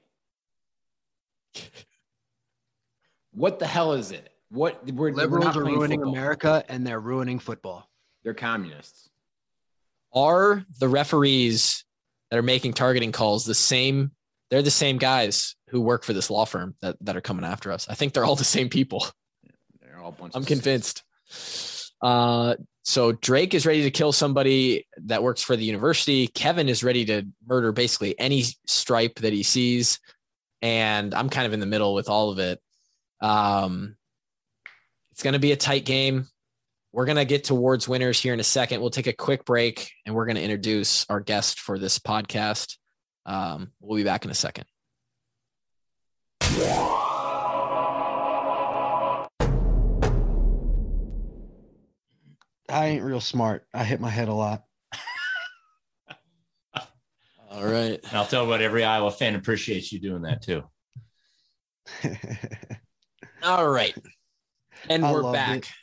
What the hell is it? What we're, Liberals we're not are ruining football. America and they're ruining football. They're communists. Are the referees that are making targeting calls the same? They're the same guys who work for this law firm that, that are coming after us. I think they're all the same people. Yeah, they're all a bunch I'm of convinced. Uh, so Drake is ready to kill somebody that works for the university. Kevin is ready to murder basically any stripe that he sees. And I'm kind of in the middle with all of it. Um, it's going to be a tight game. We're going to get towards winners here in a second. We'll take a quick break and we're going to introduce our guest for this podcast. Um, we'll be back in a second. I ain't real smart. I hit my head a lot. All right. And I'll tell you what, every Iowa fan appreciates you doing that too. All right. And I we're loved back. it.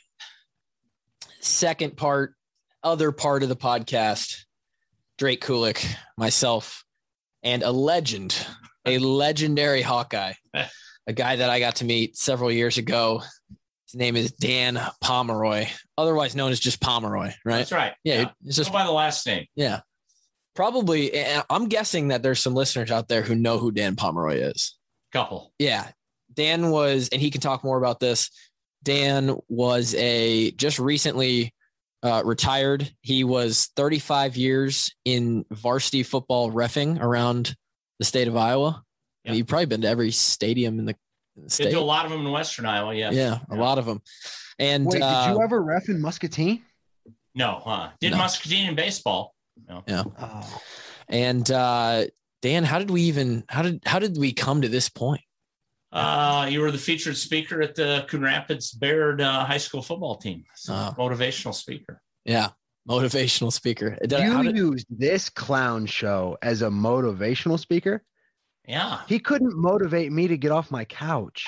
Second part, other part of the podcast. Drake Kulik, myself, and a legend, a legendary Hawkeye, a guy that I got to meet several years ago. His name is Dan Pomeroy, otherwise known as just Pomeroy, right? That's right. Yeah, yeah. it's just Go by the last name. Yeah. Probably, I'm guessing that there's some listeners out there who know who Dan Pomeroy is. Couple. Yeah. Dan was, and he can talk more about this. Dan was a just recently uh, retired. He was thirty-five years in varsity football reffing around the state of Iowa. Yeah. You've probably been to every stadium in the, in the They state. do a lot of them in Western Iowa. Yes. Yeah, a yeah. lot of them. And Wait, uh, did you ever ref in Muscatine? No, huh? Did No. Muscatine in baseball. No. Yeah. Oh. And uh, Dan, how did we even, how did, how did we come to this point? Uh, you were the featured speaker at the Coon Rapids Baird uh, high school football team. So Oh. motivational speaker. Yeah. Motivational speaker. Did I- You how did- used this clown show as a motivational speaker? Yeah. He couldn't motivate me to get off my couch.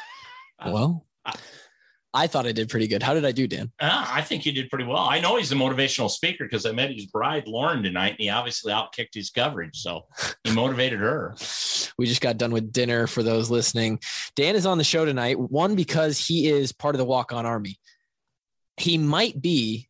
well, Uh, I thought I did pretty good. How did I do, Dan? Uh, I think you did pretty well. I know he's a motivational speaker because I met his bride, Lauren, tonight, and he obviously outkicked his coverage. So he motivated her. We just got done with dinner for those listening. Dan is on the show tonight. One, because he is part of the walk-on army. He might be,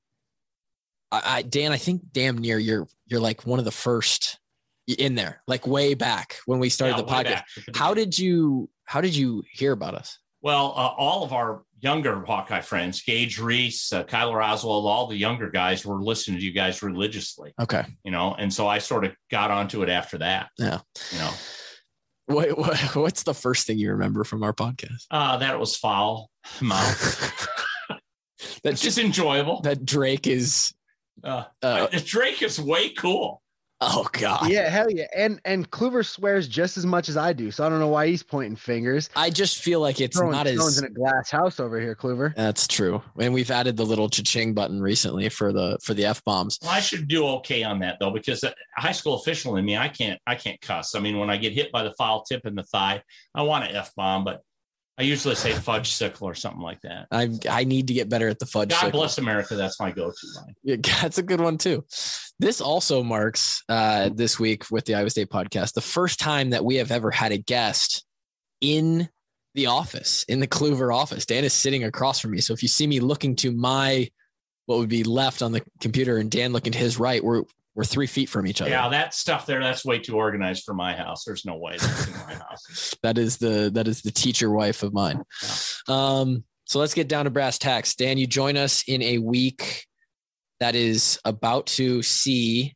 I, I Dan, I think damn near you're, you're like one of the first in there, like way back when we started Yeah, the way podcast. back at the How beginning. did you, how did you hear about us? Well, uh, all of our younger Hawkeye friends, Gage Reese, uh, Kyler Oswald, all the younger guys were listening to you guys religiously, Okay. you know, and so I sort of got onto it after that. Yeah. You know, What, what, what's the first thing you remember from our podcast? uh, that it was foul mouth. That It's just enjoyable. that Drake is, Uh, uh, Drake is way cool. oh God. Yeah, hell yeah. And and Kluver swears just as much as I do. So I don't know why he's pointing fingers. I just feel like it's Throwing not stones as in a glass house over here, Kluver. That's true. And we've added the little cha-ching button recently for the for the F bombs. Well, I should do okay on that though, because a high school official in me, I can't, I can't cuss. I mean, when I get hit by the foul tip in the thigh, I want to F bomb, but I usually say fudge sickle or something like that. I I need to get better at the fudge. God sickle. bless America. That's my go-to line. Yeah, that's a good one too. This also marks uh, this week with the Iowa State podcast the first time that we have ever had a guest in the office, in the Kluver office. Dan is sitting across from me, so if you see me looking to my what would be left on the computer and Dan looking to his right, we're we're three feet from each other. Yeah, that stuff there, that's way too organized for my house. There's no way that's in my house. That is the that is the teacher wife of mine. Um, so let's get down to brass tacks. Dan, you join us in a week that is about to see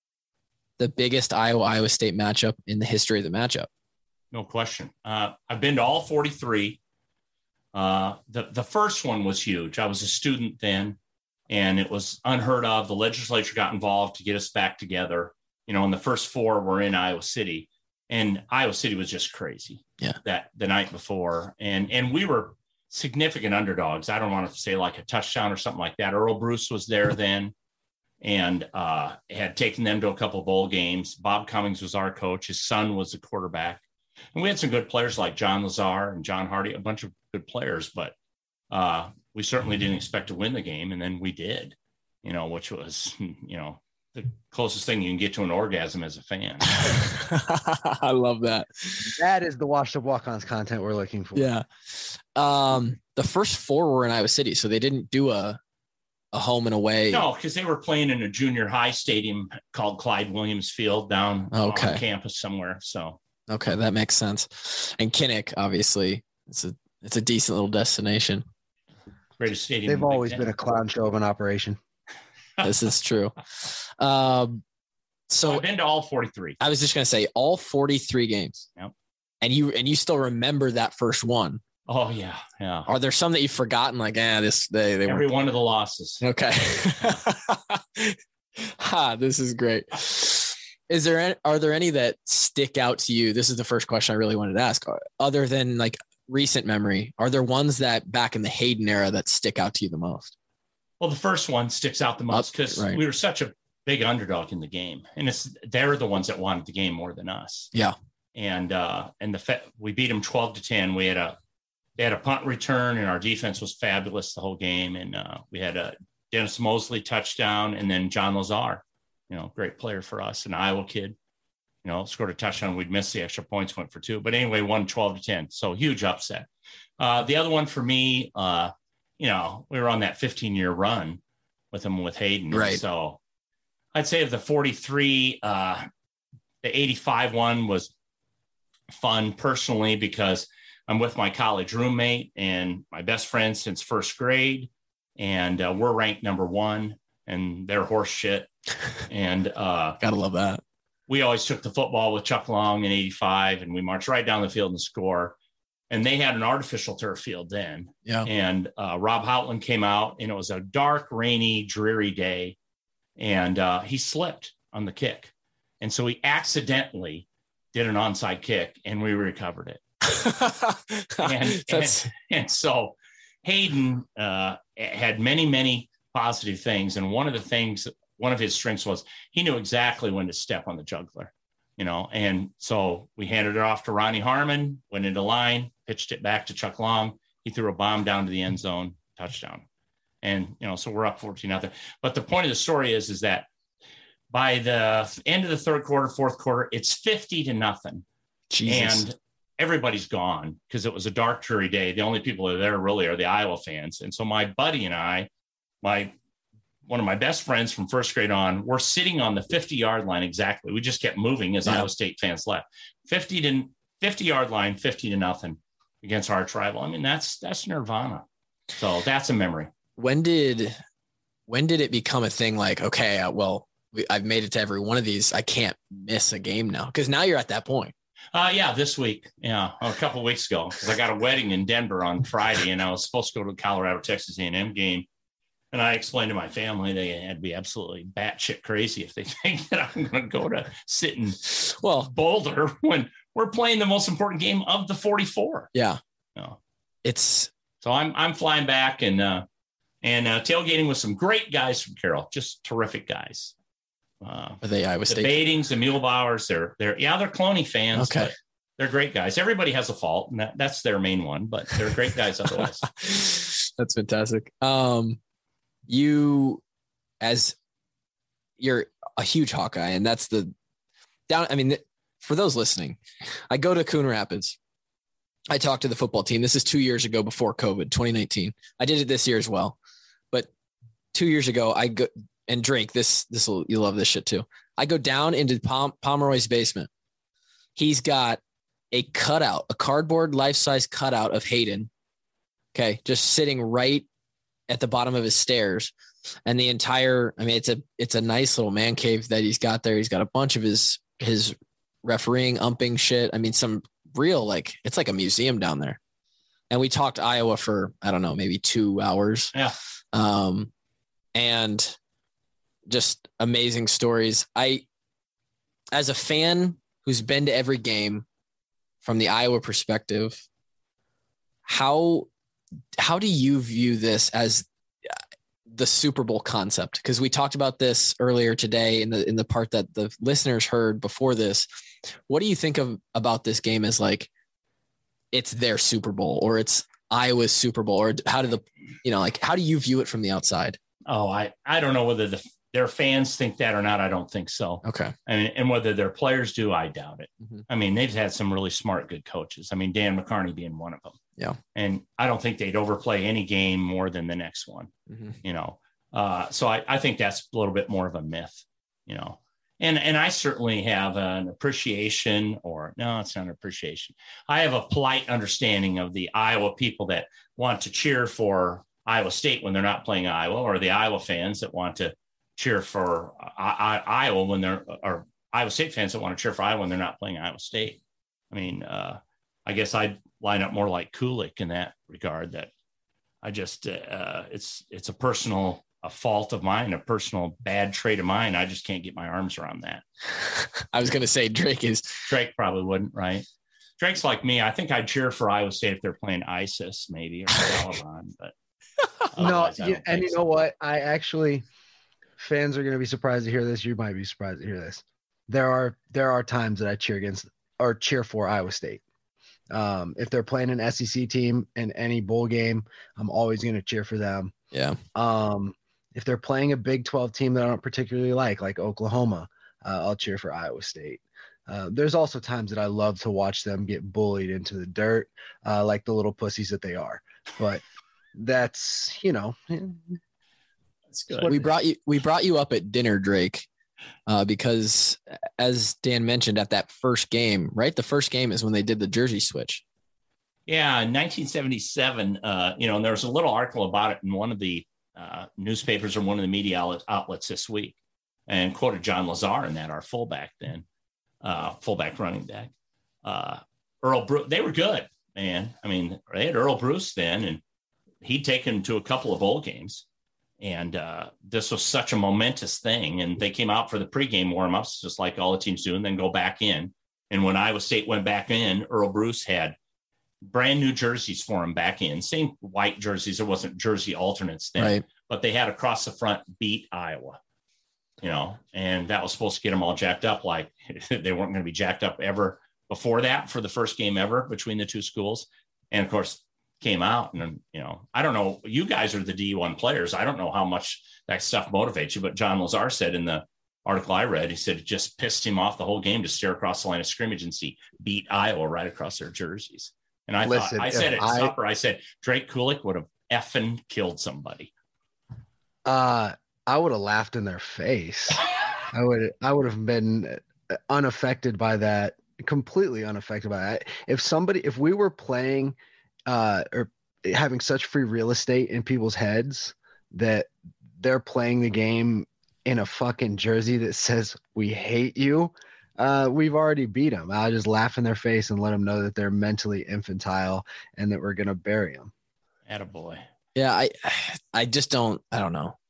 the biggest Iowa Iowa State matchup in the history of the matchup. No question. Uh, I've been to all forty-three. Uh, the, the first one was huge. I was a student then, and it was unheard of. The legislature got involved to get us back together. You know, and the first four were in Iowa City, and Iowa City was just crazy. Yeah. That the night before, and and we were significant underdogs. I don't want to say like a touchdown or something like that. Earl Bruce was there then, and uh, had taken them to a couple of bowl games. Bob Cummings was our coach. His son was the quarterback, and we had some good players like John Lazar and John Hardy, a bunch of good players, but uh, we certainly didn't expect to win the game, and then we did. You know, which was you know. the closest thing you can get to an orgasm as a fan. I love that. That is the washed up walk-ons content we're looking for. Yeah. Um, the first four were in Iowa City, so they didn't do a a home and away. No, because they were playing in a junior high stadium called Clyde Williams Field down Okay. on campus somewhere. So Okay, that makes sense. And Kinnick, obviously, it's a it's a decent little destination. greatest stadium. They've in the Big always Ten. been a clown show of an operation. This is true. Um, So so I've been to all forty-three. I was just gonna say all forty-three games. Yep. And you and you still remember that first one. Oh yeah, yeah. Are there some that you've forgotten? Like, eh, this they they Every weren't. one of the losses. Okay. Ha, this is great. Is there any, are there any that stick out to you? This is the first question I really wanted to ask. Other than like recent memory, are there ones that back in the Hayden era that stick out to you the most? Well, the first one sticks out the most because right. we were such a big underdog in the game. And it's, they're the ones that wanted the game more than us. Yeah. And, uh, and the, fe- we beat them twelve to ten. We had a, they had a punt return and our defense was fabulous the whole game. And, uh, we had a Dennis Mosley touchdown and then John Lazar, you know, great player for us, an Iowa kid, you know, scored a touchdown. We'd missed the extra points, went for two, but anyway, won twelve to ten. So huge upset. Uh, the other one for me, uh, you know, we were on that fifteen year run with him with Hayden. Right. So I'd say of the forty-three, uh, the eighty-five one was fun personally because I'm with my college roommate and my best friend since first grade. And uh, we're ranked number one and they're horse shit. And uh, gotta love that. We always took the football with Chuck Long in eighty-five and we marched right down the field and score. And they had an artificial turf field then. Yeah. And uh, Rob Houtland came out and it was a dark, rainy, dreary day. And uh, he slipped on the kick. And so he accidentally did an onside kick and we recovered it. and, That's... and, and so Hayden uh, had many, many positive things. And one of the things, one of his strengths was he knew exactly when to step on the jugular. You know, and so we handed it off to Ronnie Harmon, went into line, pitched it back to Chuck Long. He threw a bomb down to the end zone, touchdown. And, you know, so we're up fourteen nothing. But the point of the story is, is that by the end of the third quarter, fourth quarter, it's fifty to nothing. Jesus. And everybody's gone because it was a dark, dreary day. The only people that are there really are the Iowa fans. And so my buddy and I, my one of my best friends from first grade on, we're sitting on the fifty yard line. Exactly. We just kept moving as yeah. Iowa State fans left. fifty to fifty yard line, fifty to nothing against arch rival. I mean, that's, that's Nirvana. So that's a memory. When did, when did it become a thing like, okay, uh, well, we, I've made it to every one of these. I can't miss a game now. Cause now you're at that point. Uh, yeah, this week. Yeah. A couple of weeks ago. Cause I got a wedding in Denver on Friday and I was supposed to go to the Colorado, Texas A and M game. And I explained to my family they had to be absolutely batshit crazy if they think that I'm going to go to sit in well Boulder when we're playing the most important game of the forty-four. Yeah, no, it's so I'm I'm flying back and uh, and uh, tailgating with some great guys from Carroll, just terrific guys. Uh, Are they Iowa State? The Badings, the Muehlbauers, they're they're yeah they're Cloney fans. Okay, but they're great guys. Everybody has a fault, and that, that's their main one, but they're great guys otherwise. That's fantastic. Um. You, as you're a huge Hawkeye, and that's the down. I mean, for those listening, I go to Coon Rapids. I talked to the football team. This is two years ago before COVID, twenty nineteen. I did it this year as well. But two years ago, I go and drink this. This will, you love this shit too. I go down into Pom- Pomeroy's basement. He's got a cutout, a cardboard life-size cutout of Hayden. Okay. Just sitting right at the bottom of his stairs, and the entire, I mean, it's a, it's a nice little man cave that he's got there. He's got a bunch of his, his refereeing, umping shit. I mean, some real, like, it's like a museum down there. And we talked Iowa for, I don't know, maybe two hours. Yeah. Um, and just amazing stories. I, as a fan who's been to every game from the Iowa perspective, how, How do you view this as the Super Bowl concept? Because we talked about this earlier today in the in the part that the listeners heard before this. What do you think of about this game as like it's their Super Bowl or it's Iowa's Super Bowl, or how do the you know like how do you view it from the outside? Oh, I I don't know whether the their fans think that or not. I don't think so. Okay. And, and whether their players do, I doubt it. Mm-hmm. I mean, they've had some really smart, good coaches. I mean, Dan McCarney being one of them. Yeah. And I don't think they'd overplay any game more than the next one, mm-hmm. you know? Uh, so I, I think that's a little bit more of a myth, you know? And, and I certainly have an appreciation or no, it's not an appreciation. I have a polite understanding of the Iowa people that want to cheer for Iowa State when they're not playing Iowa, or the Iowa fans that want to cheer for I, I, Iowa when they're, or Iowa State fans that want to cheer for Iowa when they're not playing Iowa State. I mean, uh, I guess I'd line up more like Kulik in that regard, that I just, uh, it's, it's a personal, a fault of mine, a personal bad trait of mine. I just can't get my arms around that. I was going to say Drake is. Drake probably wouldn't, right? Drake's like me. I think I'd cheer for Iowa State if they're playing ISIS maybe, or Taliban, but no, you, and you so. know what? I actually, fans are going to be surprised to hear this. You might be surprised to hear this. There are there are times that I cheer against or cheer for Iowa State. Um, if they're playing an S E C team in any bowl game, I'm always going to cheer for them. Yeah. Um, if they're playing a Big twelve team that I don't particularly like, like Oklahoma, uh, I'll cheer for Iowa State. Uh, there's also times that I love to watch them get bullied into the dirt, uh, like the little pussies that they are. But that's, you know, that's good. We brought you we brought you up at dinner, Drake, uh, because as Dan mentioned at that first game, right? The first game is when they did the jersey switch. Yeah, in nineteen seventy-seven, uh, you know, and there was a little article about it in one of the uh, newspapers or one of the media outlet, outlets this week, and quoted John Lazar in that, our fullback then, uh, fullback running back. Uh, Earl Bruce, they were good, man. I mean, they had Earl Bruce then, and he'd taken them to a couple of bowl games. And uh, this was such a momentous thing. And they came out for the pregame warmups, just like all the teams do, and then go back in. And when Iowa State went back in, Earl Bruce had brand new jerseys for him back in, same white jerseys. There wasn't jersey alternates then, right, but they had across the front, beat Iowa, you know, and that was supposed to get them all jacked up. Like they weren't going to be jacked up ever before that for the first game ever between the two schools. And of course, came out and, you know, I don't know, you guys are the D one players. I don't know how much that stuff motivates you, but John Lazar said in the article I read, he said it just pissed him off the whole game to stare across the line of scrimmage and see beat Iowa right across their jerseys. And I Listen, thought, I said at I, supper, I said, Drake Kulik would have effing killed somebody. Uh, I would have laughed in their face. I would, I would have been unaffected by that, completely unaffected by that. If somebody, if we were playing uh, or having such free real estate in people's heads that they're playing the game in a fucking jersey that says we hate you, uh, we've already beat them. I'll just laugh in their face and let them know that they're mentally infantile and that we're going to bury them. Attaboy. Yeah. I, I just don't, I don't know.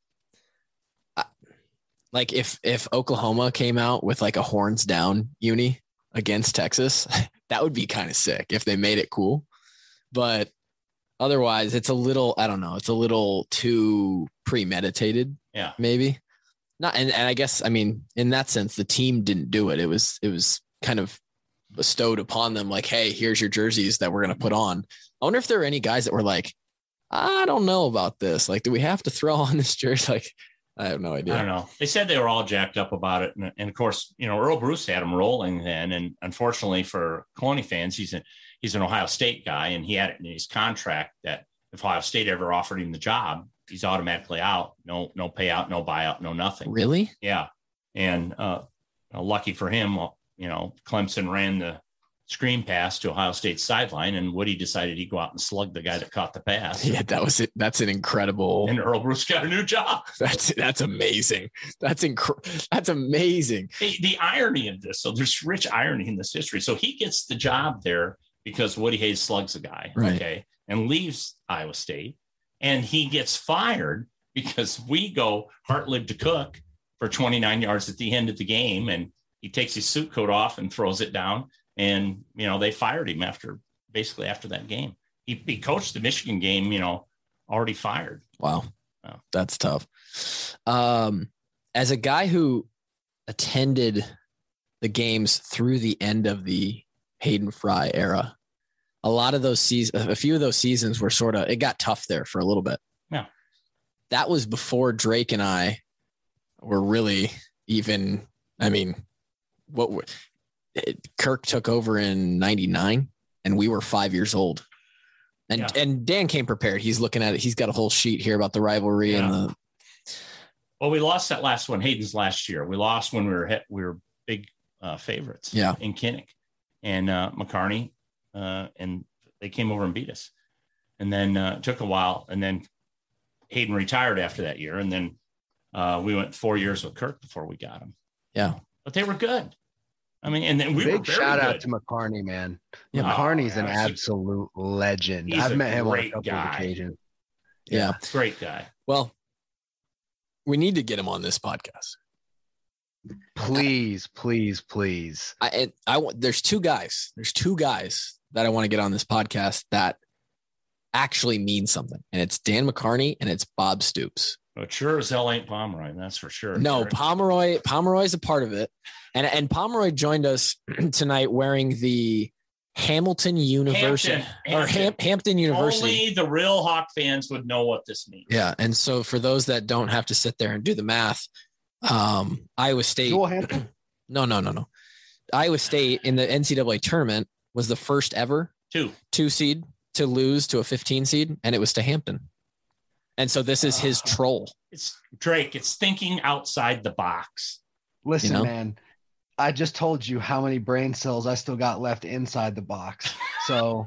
I, like if, if Oklahoma came out with like a horns down uni against Texas, that would be kind of sick if they made it cool. But otherwise it's a little, I don't know, it's a little too premeditated. Yeah. Maybe not. And, and I guess, I mean, in that sense, the team didn't do it. It was, it was kind of bestowed upon them. Like, hey, here's your jerseys that we're going to put on. I wonder if there are any guys that were like, I don't know about this. Like, do we have to throw on this jersey? Like, I have no idea. I don't know. They said they were all jacked up about it. And, and of course, you know, Earl Bruce had them rolling then. And unfortunately for Colony fans, he's an, he's an Ohio State guy. And he had it in his contract that if Ohio State ever offered him the job, he's automatically out. No, no payout, no buyout, no nothing. Really? Yeah. And uh, lucky for him, you know, Clemson ran the screen pass to Ohio State's sideline, and Woody decided he'd go out and slug the guy that caught the pass. Yeah, that was it. That's an incredible. And Earl Bruce got a new job. That's that's amazing. That's inc- That's amazing. The, the irony of this. So there's rich irony in this history. So he gets the job there because Woody Hayes slugs a guy, right, okay, and leaves Iowa State, and he gets fired because we go Hartlib to Cook for twenty-nine yards at the end of the game, and he takes his suit coat off and throws it down. And, you know, they fired him after basically after that game. He, he coached the Michigan game, you know, already fired. Wow. Oh. That's tough. Um, as a guy who attended the games through the end of the Hayden Fry era, a lot of those seasons, a few of those seasons were sort of, it got tough there for a little bit. Yeah. That was before Drake and I were really even, I mean, what were, It, Kirk took over in ninety-nine and we were five years old, and, yeah. and Dan came prepared. He's looking at it. He's got a whole sheet here about the rivalry. Yeah. And the, well, we lost that last one, Hayden's last year. We lost when we were hit, we were big uh, favorites yeah. in Kinnick and uh, McCarney, uh, and they came over and beat us. And then uh, it took a while. And then Hayden retired after that year. And then uh, we went four years with Kirk before we got him. Yeah. But they were good. I mean, and then we big were very shout good. out to McCarney, man. Yeah, McCarney's oh, yeah, an absolute a, legend. I've a met him on a couple guy. of occasions. Yeah. yeah, great guy. Well, we need to get him on this podcast. Please, please, please. I and I want. There's two guys. There's two guys that I want to get on this podcast that actually mean something, and it's Dan McCarney and it's Bob Stoops. But sure as hell ain't Pomeroy, that's for sure. No, Derek. Pomeroy, Pomeroy is a part of it. And, and Pomeroy joined us tonight wearing the Hamilton University Hampton, or Hampton. Ham, Hampton University. Only the real Hawk fans would know what this means. Yeah. And so for those that don't have to sit there and do the math, um, Iowa State. No, no, no, no. Iowa State in the N C double A tournament was the first ever two, two seed to lose to a fifteen seed, and it was to Hampton. And so this is his uh, troll. It's Drake. It's thinking outside the box. Listen, you know? man, I just told you how many brain cells I still got left inside the box. So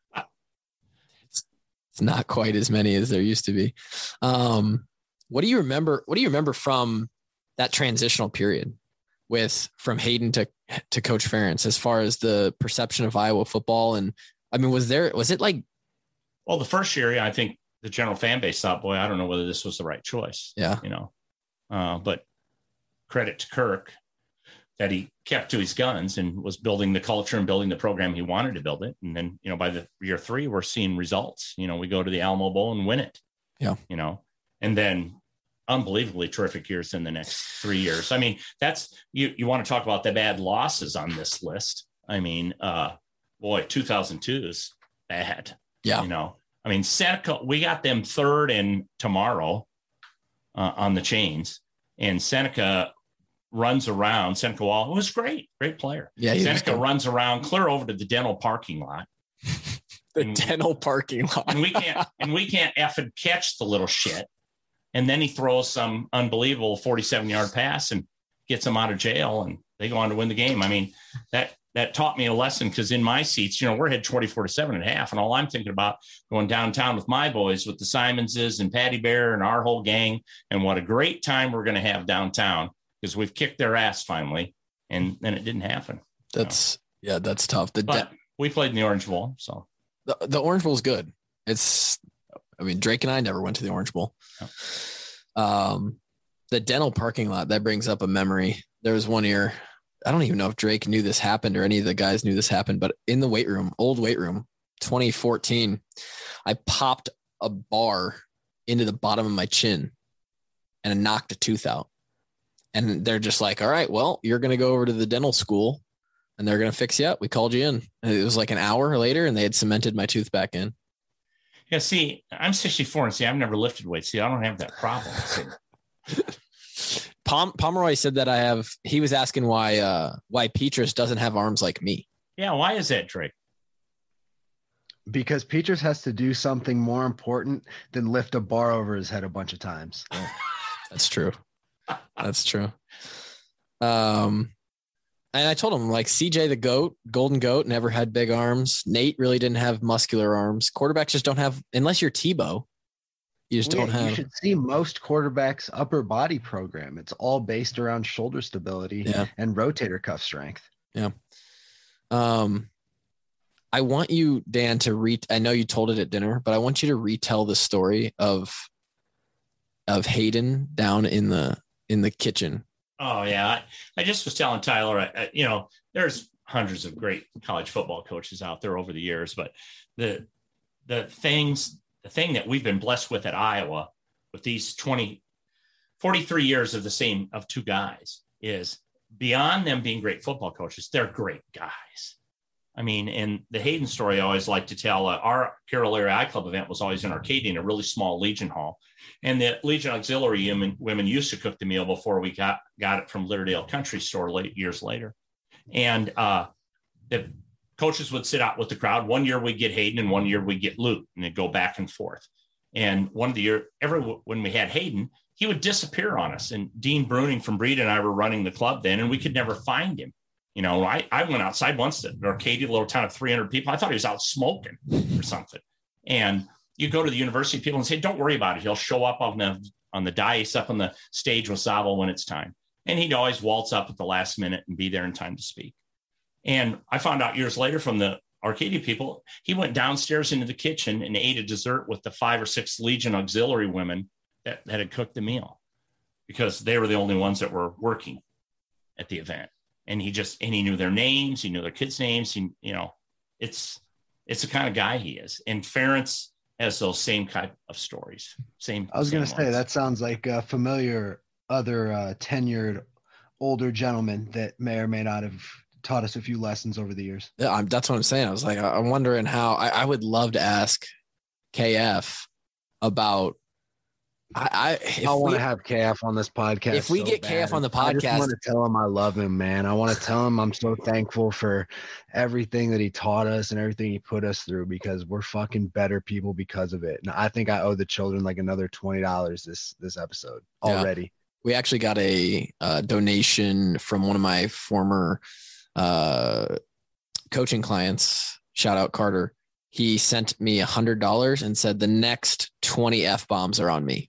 it's, it's not quite as many as there used to be. Um, what do you remember? What do you remember from that transitional period with from Hayden to, to Coach Ferentz as far as the perception of Iowa football? And I mean, was there, was it like, well, the first year, I think the general fan base thought, boy, I don't know whether this was the right choice. Yeah. You know, uh, but credit to Kirk that he kept to his guns and was building the culture and building the program he wanted to build it. And then, you know, by the year three, we're seeing results. You know, we go to the Alamo Bowl and win it. Yeah. You know, and then unbelievably terrific years in the next three years. I mean, that's, you, you want to talk about the bad losses on this list. I mean, uh, boy, two thousand two is bad. Yeah. You know, I mean, Seneca, we got them third in tomorrow uh, on the chains, and Seneca runs around. Seneca Wall was great, great player. Yeah, Seneca runs around clear over to the dental parking lot. the and, dental parking lot, and we can't and we can't effing catch the little shit. And then he throws some unbelievable forty-seven yard pass and gets them out of jail, and they go on to win the game. I mean, that. That taught me a lesson, because in my seats, you know, we're ahead twenty-four to seven and a half. And all I'm thinking about going downtown with my boys, with the Simonses and Patty Bear and our whole gang, and what a great time we're going to have downtown, because we've kicked their ass finally. And then it didn't happen. That's you know? yeah, that's tough. The but de- we played in the Orange Bowl. So the, the Orange Bowl is good. It's, I mean, Drake and I never went to the Orange Bowl. Yeah. Um, the dental parking lot, that brings up a memory. There was one year, I don't even know if Drake knew this happened or any of the guys knew this happened, but in the weight room, old weight room, twenty fourteen, I popped a bar into the bottom of my chin and it knocked a tooth out. And they're just like, all right, well, you're going to go over to the dental school and they're going to fix you up. We called you in. And it was like an hour later and they had cemented my tooth back in. Yeah. See, I'm sixty-four and see, I've never lifted weights. See, I don't have that problem. Pom- Pomeroy said that I have, he was asking why, uh, why Petrus doesn't have arms like me. Yeah. Why is that, Drake? Because Petrus has to do something more important than lift a bar over his head a bunch of times. That's true. That's true. Um, and I told him, like, C J the GOAT, Golden GOAT, never had big arms. Nate really didn't have muscular arms. Quarterbacks just don't have, unless you're Tebow. You just well, don't yeah, have. You should see most quarterbacks' upper body program. It's all based around shoulder stability yeah. and rotator cuff strength. Yeah. Um, I want you, Dan, to re. I know you told it at dinner, but I want you to retell the story of of Hayden down in the in the kitchen. Oh yeah, I, I just was telling Tyler. I, I, you know, there's hundreds of great college football coaches out there over the years, but the the things. The thing that we've been blessed with at Iowa with these twenty, forty-three years of the same of two guys is beyond them being great football coaches, they're great guys. I mean, and the Hayden story I always like to tell, uh, our Carroll Area I Club event was always in Arcadia in a really small Legion hall. And the Legion Auxiliary women, women used to cook the meal before we got, got it from Litterdale Country Store late years later. And uh, the coaches would sit out with the crowd. One year we'd get Hayden and one year we'd get Luke, and it'd go back and forth. And one of the year, every when we had Hayden, he would disappear on us. And Dean Bruning from Breed and I were running the club then, and we could never find him. You know, I, I went outside once to Arcadia, a little town of three hundred people. I thought he was out smoking or something. And you go to the university people and say, don't worry about it. He'll show up on the on the dais up on the stage with Zabel when it's time. And he'd always waltz up at the last minute and be there in time to speak. And I found out years later from the Arcadia people, he went downstairs into the kitchen and ate a dessert with the five or six Legion Auxiliary women that, that had cooked the meal, because they were the only ones that were working at the event. And he just, and he knew their names. He knew their kids' names. He, you know, it's, it's the kind of guy he is. And Ferentz has those same type of stories. Same. I was going to say, ones. that sounds like a familiar other uh, tenured older gentleman that may or may not have taught us a few lessons over the years. Yeah, I'm, that's what I'm saying. I was like, I'm wondering how. I, I would love to ask K F about. I I, I want we, to have K F on this podcast. If we so get bad. K F on the I just podcast, want to tell him I love him, man. I want to tell him I'm so thankful for everything that he taught us and everything he put us through, because we're fucking better people because of it. And I think I owe the children like another twenty dollars this this episode already. Yeah. We actually got a uh, donation from one of my former uh, coaching clients. Shout out Carter. He sent me a hundred dollars and said the next twenty F bombs are on me.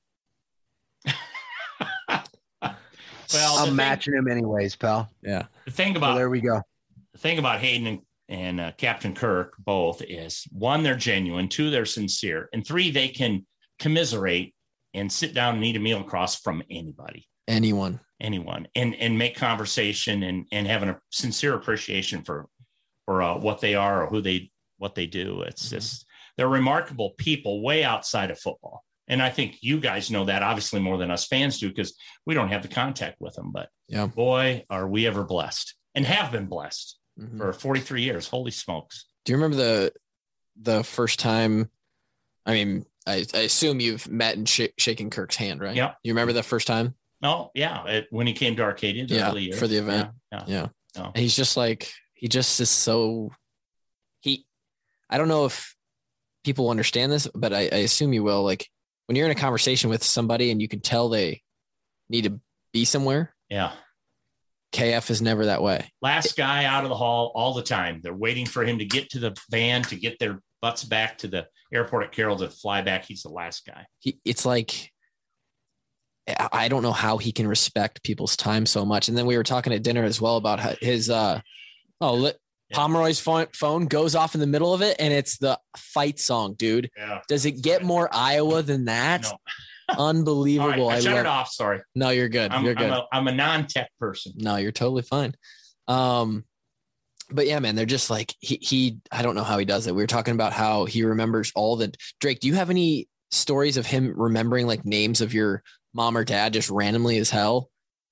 Well, I'm thing, matching him anyways, pal. Yeah. The thing about so there we go. The thing about Hayden and, and uh, Captain Kirk both is, one, they're genuine, two, they're sincere, and three, they can commiserate and sit down and eat a meal across from anybody, anyone, anyone, and and make conversation and and having a sincere appreciation for for uh, what they are or who they what they do. It's mm-hmm. just they're remarkable people way outside of football. And I think you guys know that obviously more than us fans do, because we don't have the contact with them. But yeah, boy, are we ever blessed, and have been blessed mm-hmm. for forty-three years. Holy smokes. Do you remember the the first time? I mean, I, I assume you've met and sh- shaken Kirk's hand, right? Yeah. You remember the first time? Oh, yeah. It, when he came to Arcadia the yeah, early years. For the event. Yeah. Yeah. yeah. yeah. And he's just like, he just is so, he, I don't know if people understand this, but I, I assume you will. Like, when you're in a conversation with somebody and you can tell they need to be somewhere. Yeah. K F is never that way. Last guy out of the hall all the time. They're waiting for him to get to the van, to get their butts back to the airport at Carroll to fly back. He's the last guy. He, it's like, I don't know how he can respect people's time so much. And then we were talking at dinner as well about how his, uh, oh, yeah. Pomeroy's phone, phone goes off in the middle of it, and it's the fight song, dude. Yeah. Does it get more Iowa than that? No. Unbelievable. Right, I, I shut love... it off. Sorry. No, you're good. I'm, you're good. I'm a, I'm a non-tech person. No, you're totally fine. Um, but yeah, man, they're just like, he, he, I don't know how he does it. We were talking about how he remembers all the Drake. Do you have any stories of him remembering like names of your mom or dad just randomly as hell?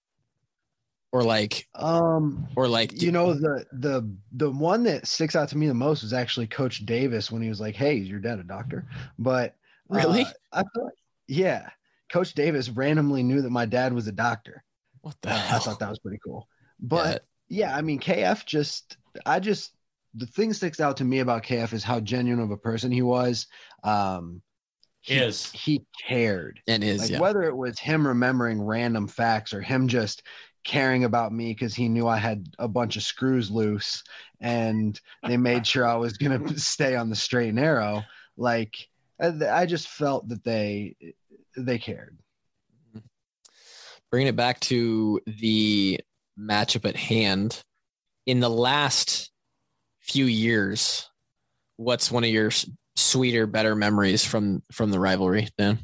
Or like, um, or like, you know, the the the one that sticks out to me the most was actually Coach Davis when he was like, "Hey, is your dad a doctor?" But really, uh, I feel like, yeah, Coach Davis randomly knew that my dad was a doctor. What the uh, hell? I thought that was pretty cool. But yeah. yeah, I mean, K F just, I just, the thing that sticks out to me about K F is how genuine of a person he was. Um, he, is he cared and is like, yeah. whether it was him remembering random facts or him just caring about me because he knew I had a bunch of screws loose and they made sure I was going to stay on the straight and narrow. Like, I just felt that they, they cared. Bringing it back to the matchup at hand, in the last few years, what's one of your sweeter, better memories from, from the rivalry, Dan?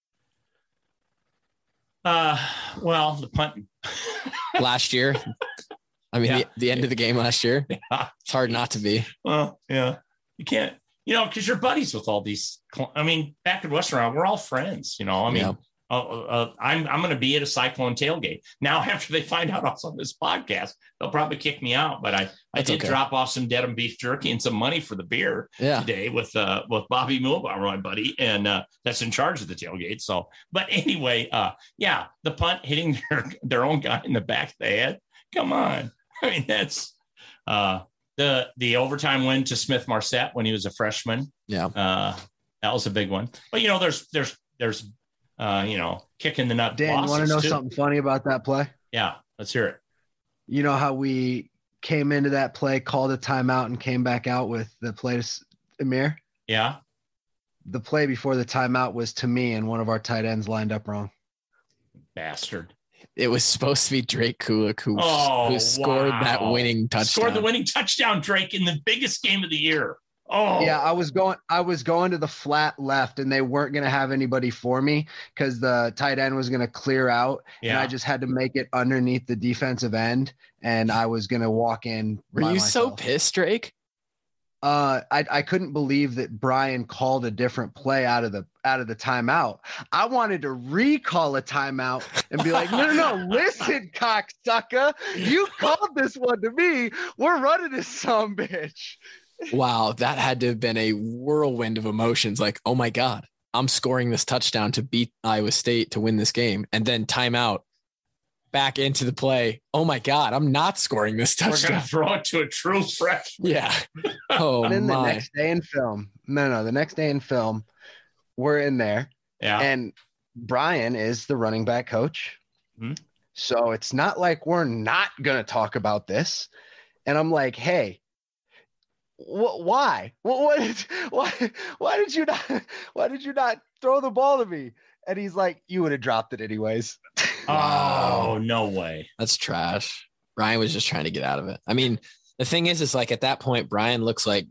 Uh, well, the punt last year. I mean, yeah. the, the end of the game last year. Yeah. It's hard not to be. Well, yeah, you can't, you know, because you're buddies with all these. I mean, back at Western Round, we're all friends. You know, I mean, yeah. uh, uh, I'm I'm going to be at a Cyclone tailgate now. After they find out I was on this podcast, they'll probably kick me out. But I I That's did okay. drop off some Dedham beef jerky and some money for the beer yeah. today with uh with Bobby Mulbauer, my buddy, and uh, that's in charge of the tailgate. So, but anyway, uh, yeah, the punt hitting their their own guy in the back of the head. Come on, I mean that's uh. The the overtime win to Smith Marset when he was a freshman. Yeah. Uh, that was a big one. But, you know, there's, there's, there's, uh, you know, kicking the nut. Dan, you want to know too. something funny about that play? Yeah. Let's hear it. You know how we came into that play, called a timeout, and came back out with the play to Amir? Yeah. The play before the timeout was to me, and one of our tight ends lined up wrong. Bastard. It was supposed to be Drake Kulik who, oh, who scored wow. that winning touchdown. Scored the winning touchdown, Drake, in the biggest game of the year. Oh, yeah. I was going, I was going to the flat left, and they weren't going to have anybody for me because the tight end was going to clear out. Yeah. And I just had to make it underneath the defensive end, and I was going to walk in. Were you myself. so pissed, Drake? Uh, I, I couldn't believe that Brian called a different play out of the out of the timeout. I wanted to recall a timeout and be like, no, no, no, listen, cocksucker, you called this one to me. We're running this some bitch. Wow, that had to have been a whirlwind of emotions. Like, oh my God, I'm scoring this touchdown to beat Iowa State to win this game, and then timeout. Back into the play. Oh my God, I'm not scoring this touchdown. We're going to throw it to a true freshman. Yeah. Oh, and then my. the next day in film, no, no, the next day in film, we're in there. Yeah. And Brian is the running back coach. Mm-hmm. So it's not like we're not going to talk about this. And I'm like, hey, wh- why? What, what did, why? Why did you not? Why did you not throw the ball to me? And he's like, you would have dropped it anyways. Oh, no way. That's trash. Brian was just trying to get out of it. I mean, the thing is, is like at that point, Brian looks like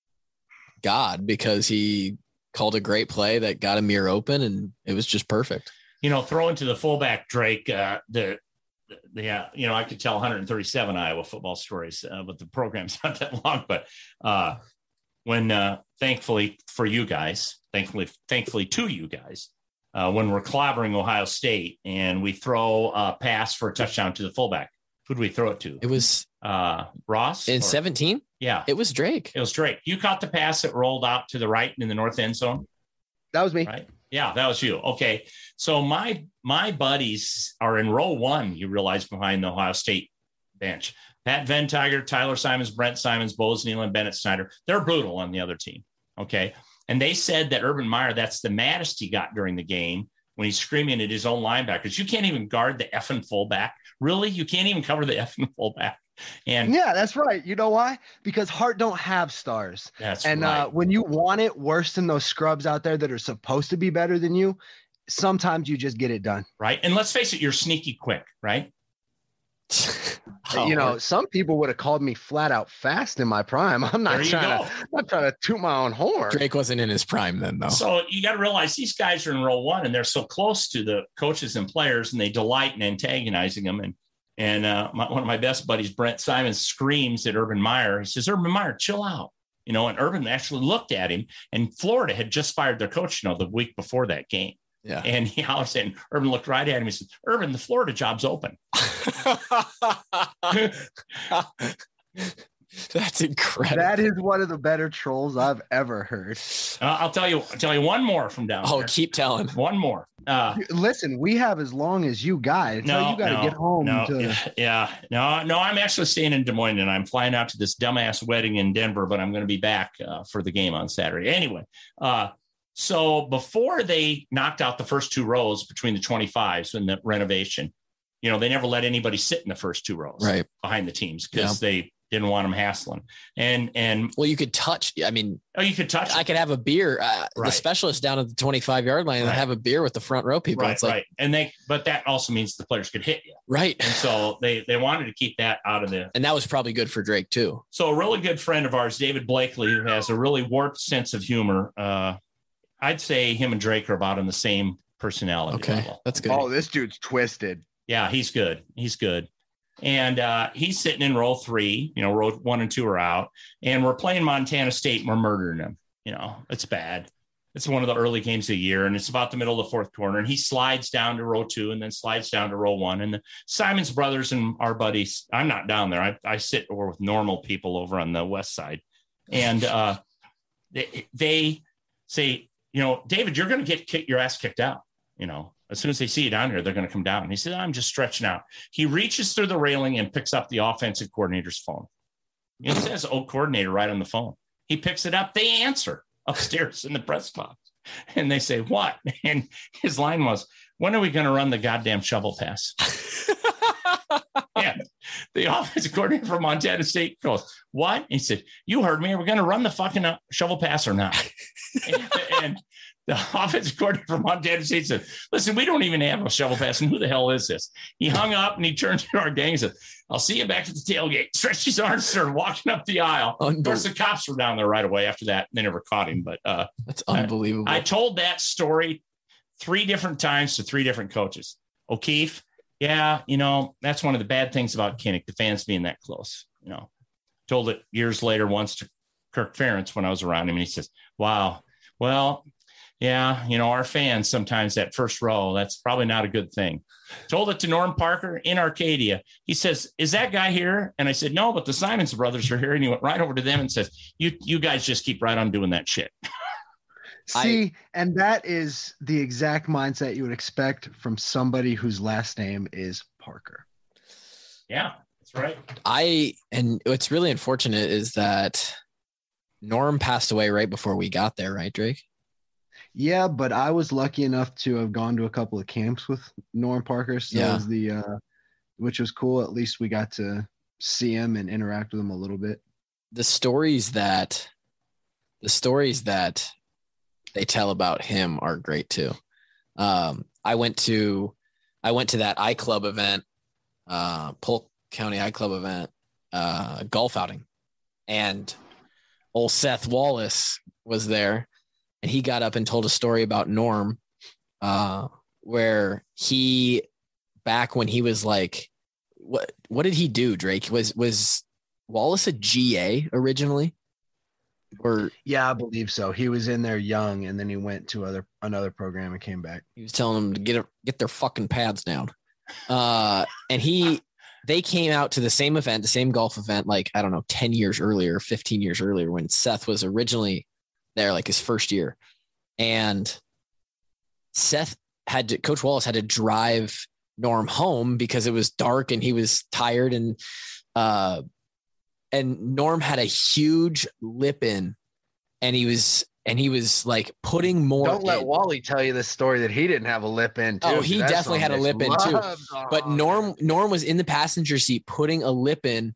God because he called a great play that got a mirror open and it was just perfect. You know, throwing to the fullback, Drake, uh, the, the, yeah, you know, I could tell one hundred thirty-seven Iowa football stories, uh, but the program's not that long. But uh, when, uh, thankfully for you guys, thankfully, thankfully to you guys, Uh, when we're clobbering Ohio State and we throw a pass for a touchdown to the fullback, who do we throw it to? It was uh, Ross in or, seventeen. Yeah, it was Drake. It was Drake. You caught the pass that rolled out to the right in the north end zone. That was me. Right. Yeah, that was you. Okay. So my my buddies are in row one, you realize, behind the Ohio State bench. Pat Ventiger, Tyler Simons, Brent Simons, Bose Neal, and Bennett Snyder. They're brutal on the other team. Okay. And they said that Urban Meyer, that's the maddest he got during the game when he's screaming at his own linebackers. You can't even guard the effing fullback. Really? You can't even cover the effing fullback. And yeah, that's right. You know why? Because Hart don't have stars. That's and right. uh, when you want it worse than those scrubs out there that are supposed to be better than you, sometimes you just get it done. Right. And let's face it, you're sneaky quick, right? Oh, you know, some people would have called me flat out fast in my prime. I'm not trying to, I'm not trying to toot my own horn. Drake wasn't in his prime then, though. So you got to realize these guys are in row one and they're so close to the coaches and players and they delight in antagonizing them. And, and uh, my, one of my best buddies, Brent Simons, screams at Urban Meyer. He says, Urban Meyer, chill out. You know, and Urban actually looked at him, and Florida had just fired their coach, you know, the week before that game. Yeah. And he all of a sudden, Urban looked right at him and said, Urban, the Florida job's open. That's incredible. That is one of the better trolls I've ever heard. Uh, I'll tell you, I'll tell you one more from down oh, there. keep telling. One more. Uh, Listen, we have as long as you guys. no, So you got to no, get home. No, to... yeah, no, no. I'm actually staying in Des Moines, and I'm flying out to this dumbass wedding in Denver, but I'm going to be back uh, for the game on Saturday. Anyway, uh, so before they knocked out the first two rows between the twenty-fives and the renovation, you know, they never let anybody sit in the first two rows right behind the teams because yeah. they didn't want them hassling. And, and well, you could touch, I mean, oh, you could touch, I it. could have a beer, uh, right. the specialist down at the twenty-five yard line and right. have a beer with the front row people. Right, it's like, right. And they, but that also means the players could hit you. Right. And so they, they wanted to keep that out of the, and that was probably good for Drake too. So a really good friend of ours, David Blakely, who has a really warped sense of humor. Uh, I'd say him and Drake are about on the same personality okay. level. That's good. Oh, this dude's twisted. Yeah, he's good. He's good. And uh, he's sitting in row three, you know, row one and two are out, and we're playing Montana State and we're murdering them. You know, it's bad. It's one of the early games of the year, and it's about the middle of the fourth quarter, and he slides down to row two and then slides down to row one. And the Simons brothers and our buddies, I'm not down there. I, I sit over with normal people over on the west side. And uh, they, they say, you know, David, you're going to get kick, your ass kicked out, you know. As soon as they see you down here, they're going to come down. And he said, I'm just stretching out. He reaches through the railing and picks up the offensive coordinator's phone. It says, oh, coordinator right on the phone. He picks it up. They answer upstairs in the press box. And they say, what? And his line was, when are we going to run the goddamn shovel pass? And the offensive coordinator from Montana State goes, what? And he said, you heard me. Are we going to run the fucking shovel pass or not? and, and the offensive coordinator from Montana State said, listen, we don't even have a shovel pass. And who the hell is this? He hung up and he turned to our gang and said, I'll see you back at the tailgate. Stretched his arms, started walking up the aisle. Of course, the cops were down there right away after that. They never caught him. But uh, that's unbelievable. I, I told that story three different times to three different coaches. O'Keefe, yeah, you know, that's one of the bad things about Kinnick, the fans being that close. You know, told it years later once to Kirk Ferentz when I was around him, and he says, wow, well, yeah, you know, our fans sometimes that first row, that's probably not a good thing. Told it to Norm Parker in Arcadia. He says, is that guy here? And I said, no, but the Simons brothers are here. And he went right over to them and says, you, you guys just keep right on doing that shit. See, I, and that is the exact mindset you would expect from somebody whose last name is Parker. Yeah, that's right. I, and what's really unfortunate is that Norm passed away right before we got there, right, Drake? Yeah, but I was lucky enough to have gone to a couple of camps with Norm Parker. So yeah. was the, uh, which was cool. At least we got to see him and interact with him a little bit. The stories that, the stories that they tell about him are great too. Um, I went to, I went to that iClub event, uh, Polk County iClub event, uh, golf outing, and old Seth Wallace was there. And he got up and told a story about Norm, uh, where he, back when he was like, what what did he do, Drake? Was was Wallace a G A originally? Or yeah, I believe so. He was in there young, and then he went to other another program and came back. He was telling them to get a, get their fucking pads down. Uh, and he, they came out to the same event, the same golf event, like, I don't know, ten years earlier, fifteen years earlier, when Seth was originally there, like his first year. And Seth had to, Coach Wallace had to drive Norm home because it was dark and he was tired. And, uh, and Norm had a huge lip in, and he was, and he was like putting more. Don't let in. Wally tell you this story that he didn't have a lip in too. Oh, he That's definitely had a lip in too. But Norm, Norm was in the passenger seat putting a lip in,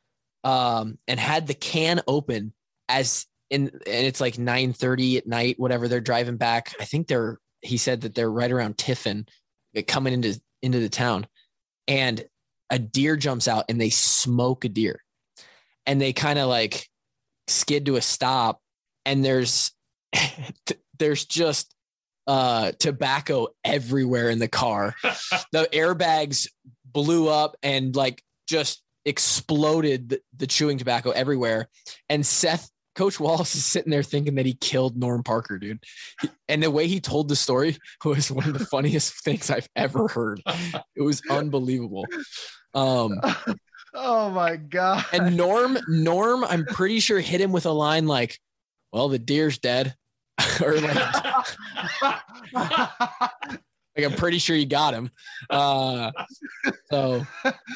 um, and had the can open as, In, and it's like nine thirty at night, whatever. They're driving back. I think they're, he said that they're right around Tiffin, coming into, into the town, and a deer jumps out and they smoke a deer, and they kind of like skid to a stop. And there's, there's just uh, tobacco everywhere in the car. The airbags blew up and like just exploded the, the chewing tobacco everywhere. And Seth, Coach Wallace is sitting there thinking that he killed Norm Parker, dude. And the way he told the story was one of the funniest things I've ever heard. It was unbelievable. Um, oh my God. And Norm, Norm, I'm pretty sure hit him with a line like, well, the deer's dead. Or like, like, I'm pretty sure you got him. Uh, so,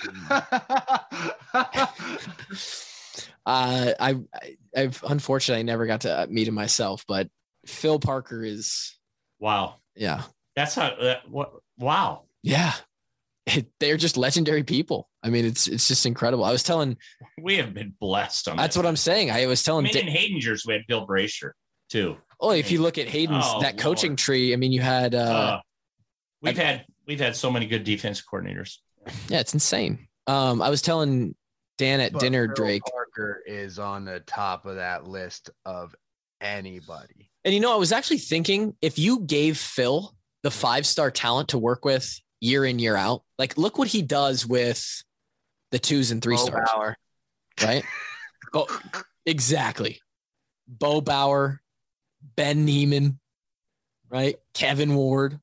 Uh, I, I've unfortunately never got to meet him myself, but Phil Parker is wow. Yeah, that's how. Uh, what? Wow. Yeah, it, they're just legendary people. I mean, it's it's just incredible. I was telling, we have been blessed on. That's that. what I'm saying. I was telling. I mean, in Haydingers, we had Bill Brasher too. Oh, if you look at Hayden's oh, that coaching Lord. tree, I mean, you had. Uh, uh, we've I, had we've had so many good defense coordinators. Yeah, it's insane. Um, I was telling Dan at But dinner, Phil Drake Parker is on the top of that list of anybody. And you know, I was actually thinking, if you gave Phil the five-star talent to work with year in, year out, like look what he does with the twos and three Bo stars, Bauer. Right? Bo, exactly. Bo Bauer, Ben Neiman, right? Kevin Ward.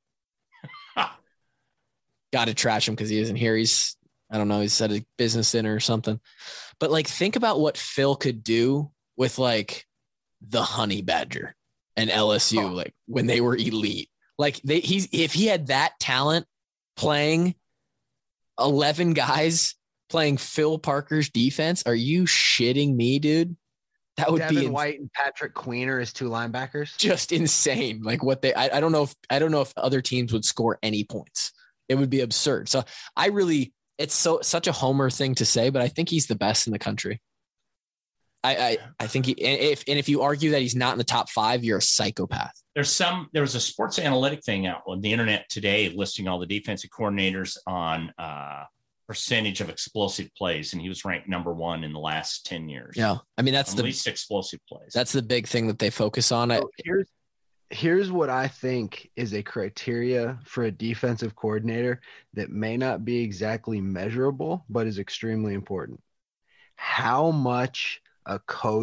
Got to trash him because he isn't here. He's, I don't know, he's at a business dinner or something. But like, think about what Phil could do with like the Honey Badger and L S U, oh. like when they were elite. Like they, he's if he had that talent playing eleven guys playing Phil Parker's defense, are you shitting me, dude? That would Devin be White and Patrick Queener as two linebackers. Just insane. Like what they, I, I don't know if I don't know if other teams would score any points. It would be absurd. So I really, it's so such a homer thing to say, but I think he's the best in the country. I I, I think he, and if and if you argue that he's not in the top five, you're a psychopath. There's some there was a sports analytic thing out on the internet today listing all the defensive coordinators on uh, percentage of explosive plays, and he was ranked number one in the last ten years. Yeah, I mean that's the least explosive plays. That's the big thing that they focus on. So here's here's what I think is a criteria for a defensive coordinator that may not be exactly measurable, but is extremely important. How much a coach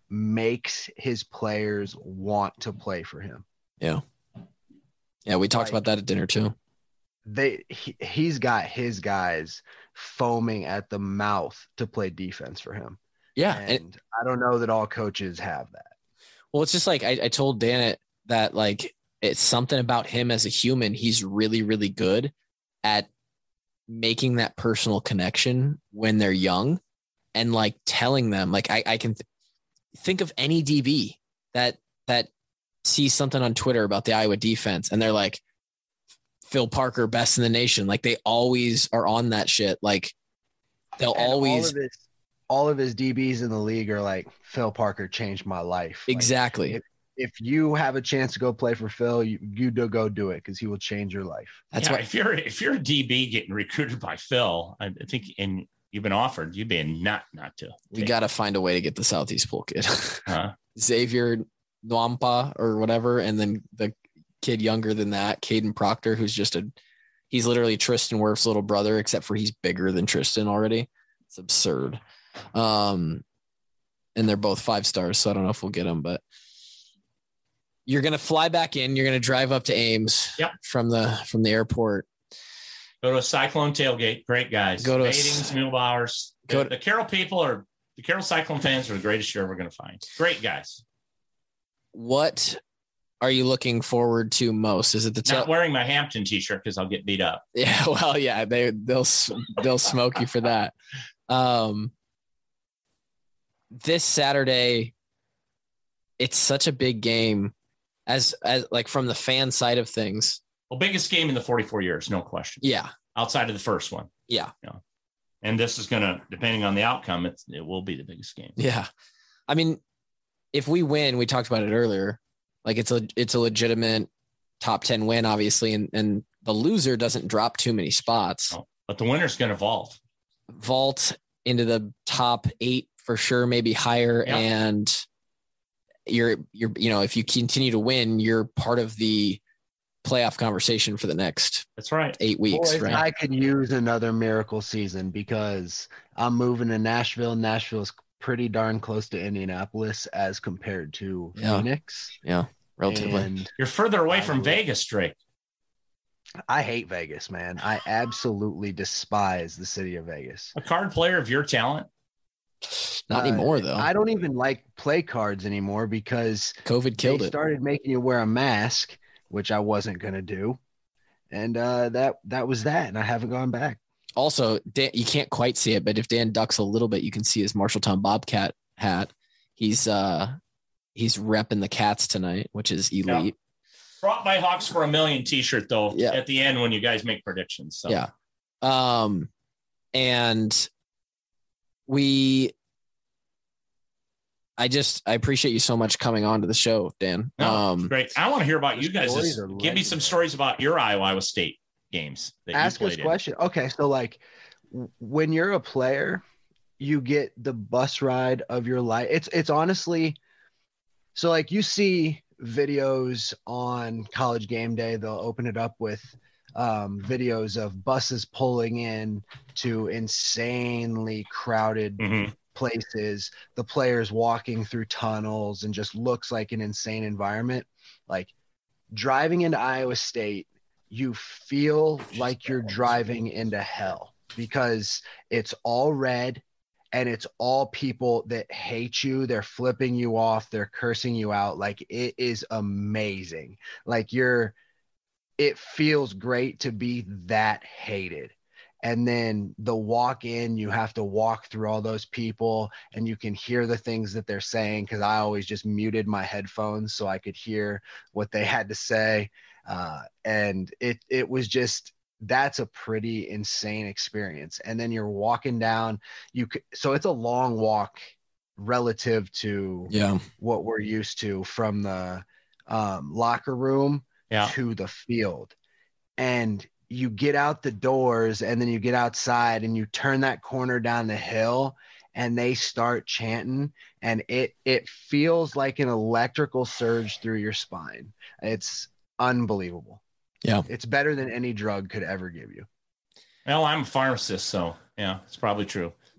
makes his players want to play for him. Yeah. Yeah, we talked Like, about that at dinner too. They he, he's got his guys foaming at the mouth to play defense for him. Yeah. And, And, I don't know that all coaches have that. well, it's just like I, I told Dan it, that like it's something about him as a human. He's really, really good at making that personal connection when they're young and like telling them, like I, I can th- think of any D B that that sees something on Twitter about the Iowa defense and they're like, Phil Parker, best in the nation. Like they always are on that shit. Like they'll And always all of, his, all of his D Bs in the league are like, Phil Parker changed my life. Like, exactly. if, if you have a chance to go play for Phil, you, you do go do it because he will change your life. That's yeah, what if you're if you're a D B getting recruited by Phil, I think, and you've been offered, you'd be a nut not to. we got to find a way to get the Southeast Pool kid. Huh? Xavier Nwampa or whatever. And then the kid younger than that, Caden Proctor, who's just a, he's literally Tristan Wirf's little brother, except for he's bigger than Tristan already. It's absurd. Um, and they're both five stars. So I don't know if we'll get them, but you're going to fly back in. You're going to drive up to Ames Yep. from the, from the airport. Go to a Cyclone tailgate. Great guys. Go to a- Badings, Muehlbauers. Go The, to- the Carroll people are the Carroll Cyclone fans are the greatest you're ever going to find. Great guys. What are you looking forward to most? Is it the Not tail? wearing my Hampton t-shirt because I'll get beat up. Yeah, well, yeah, they they'll they'll smoke you for that. Um, this Saturday, it's such a big game, as as like from the fan side of things. Well, biggest game in the forty-four years, no question. Yeah, Outside of the first one. yeah, And this is going to, depending on the outcome, it's, it will be the biggest game. yeah. I mean, if we win, we talked about it earlier. Like it's a it's a legitimate top ten win, obviously, and and the loser doesn't drop too many spots. No, but the winner's going to vault. Vault into the top eight for sure, maybe higher. Yeah. And you're, you're, you know, if you continue to win, you're part of the playoff conversation for the next That's right. eight weeks. Boys, right. I could use another miracle season because I'm moving to Nashville. Nashville's pretty darn close to Indianapolis as compared to Yeah. Phoenix. Yeah. Relatively. And You're further away I from would- Vegas, Drake. I hate Vegas, man. I absolutely despise the city of Vegas. A card player of your talent. Not Uh, anymore though. I don't even like play cards anymore because COVID killed they it. started making you wear a mask, which I wasn't going to do. And uh, that that was that. And I haven't gone back. Also, Dan, you can't quite see it, but if Dan ducks a little bit, you can see his Marshalltown Bobcat hat. He's uh he's repping the Cats tonight, which is elite. Brought by Hawks for a million t-shirt though. Yeah. At the end when you guys make predictions. So. Yeah. Um, and we, I just, I appreciate you so much coming on to the show, Dan. No, um, great. I want to hear about the you guys. stories This- are give me some legendary. stories about your Iowa, Iowa State games. That Ask you us played a question. Okay, so like w- when you're a player, you get the bus ride of your life. It's it's honestly so like you see videos on College Game Day, they'll open it up with um, videos of buses pulling in to insanely crowded in. Mhm. places, the players walking through tunnels, and just looks like an insane environment. Like driving into Iowa State, you feel like you're driving into hell because it's all red and it's all people that hate you. They're flipping you off. They're cursing you out. Like it is amazing. Like you're, it feels great to be that hated. And then the walk in, you have to walk through all those people and you can hear the things that they're saying. Cause I always just muted my headphones so I could hear what they had to say. Uh, and it, it was just, that's a pretty insane experience. And then you're walking down, you could, so it's a long walk relative to yeah. what we're used to from the um, locker room Yeah. to the field. And you get out the doors and then you get outside and you turn that corner down the hill and they start chanting and it, it feels like an electrical surge through your spine. It's unbelievable. Yeah. It's better than any drug could ever give you. Well, I'm a pharmacist, so yeah, it's probably true.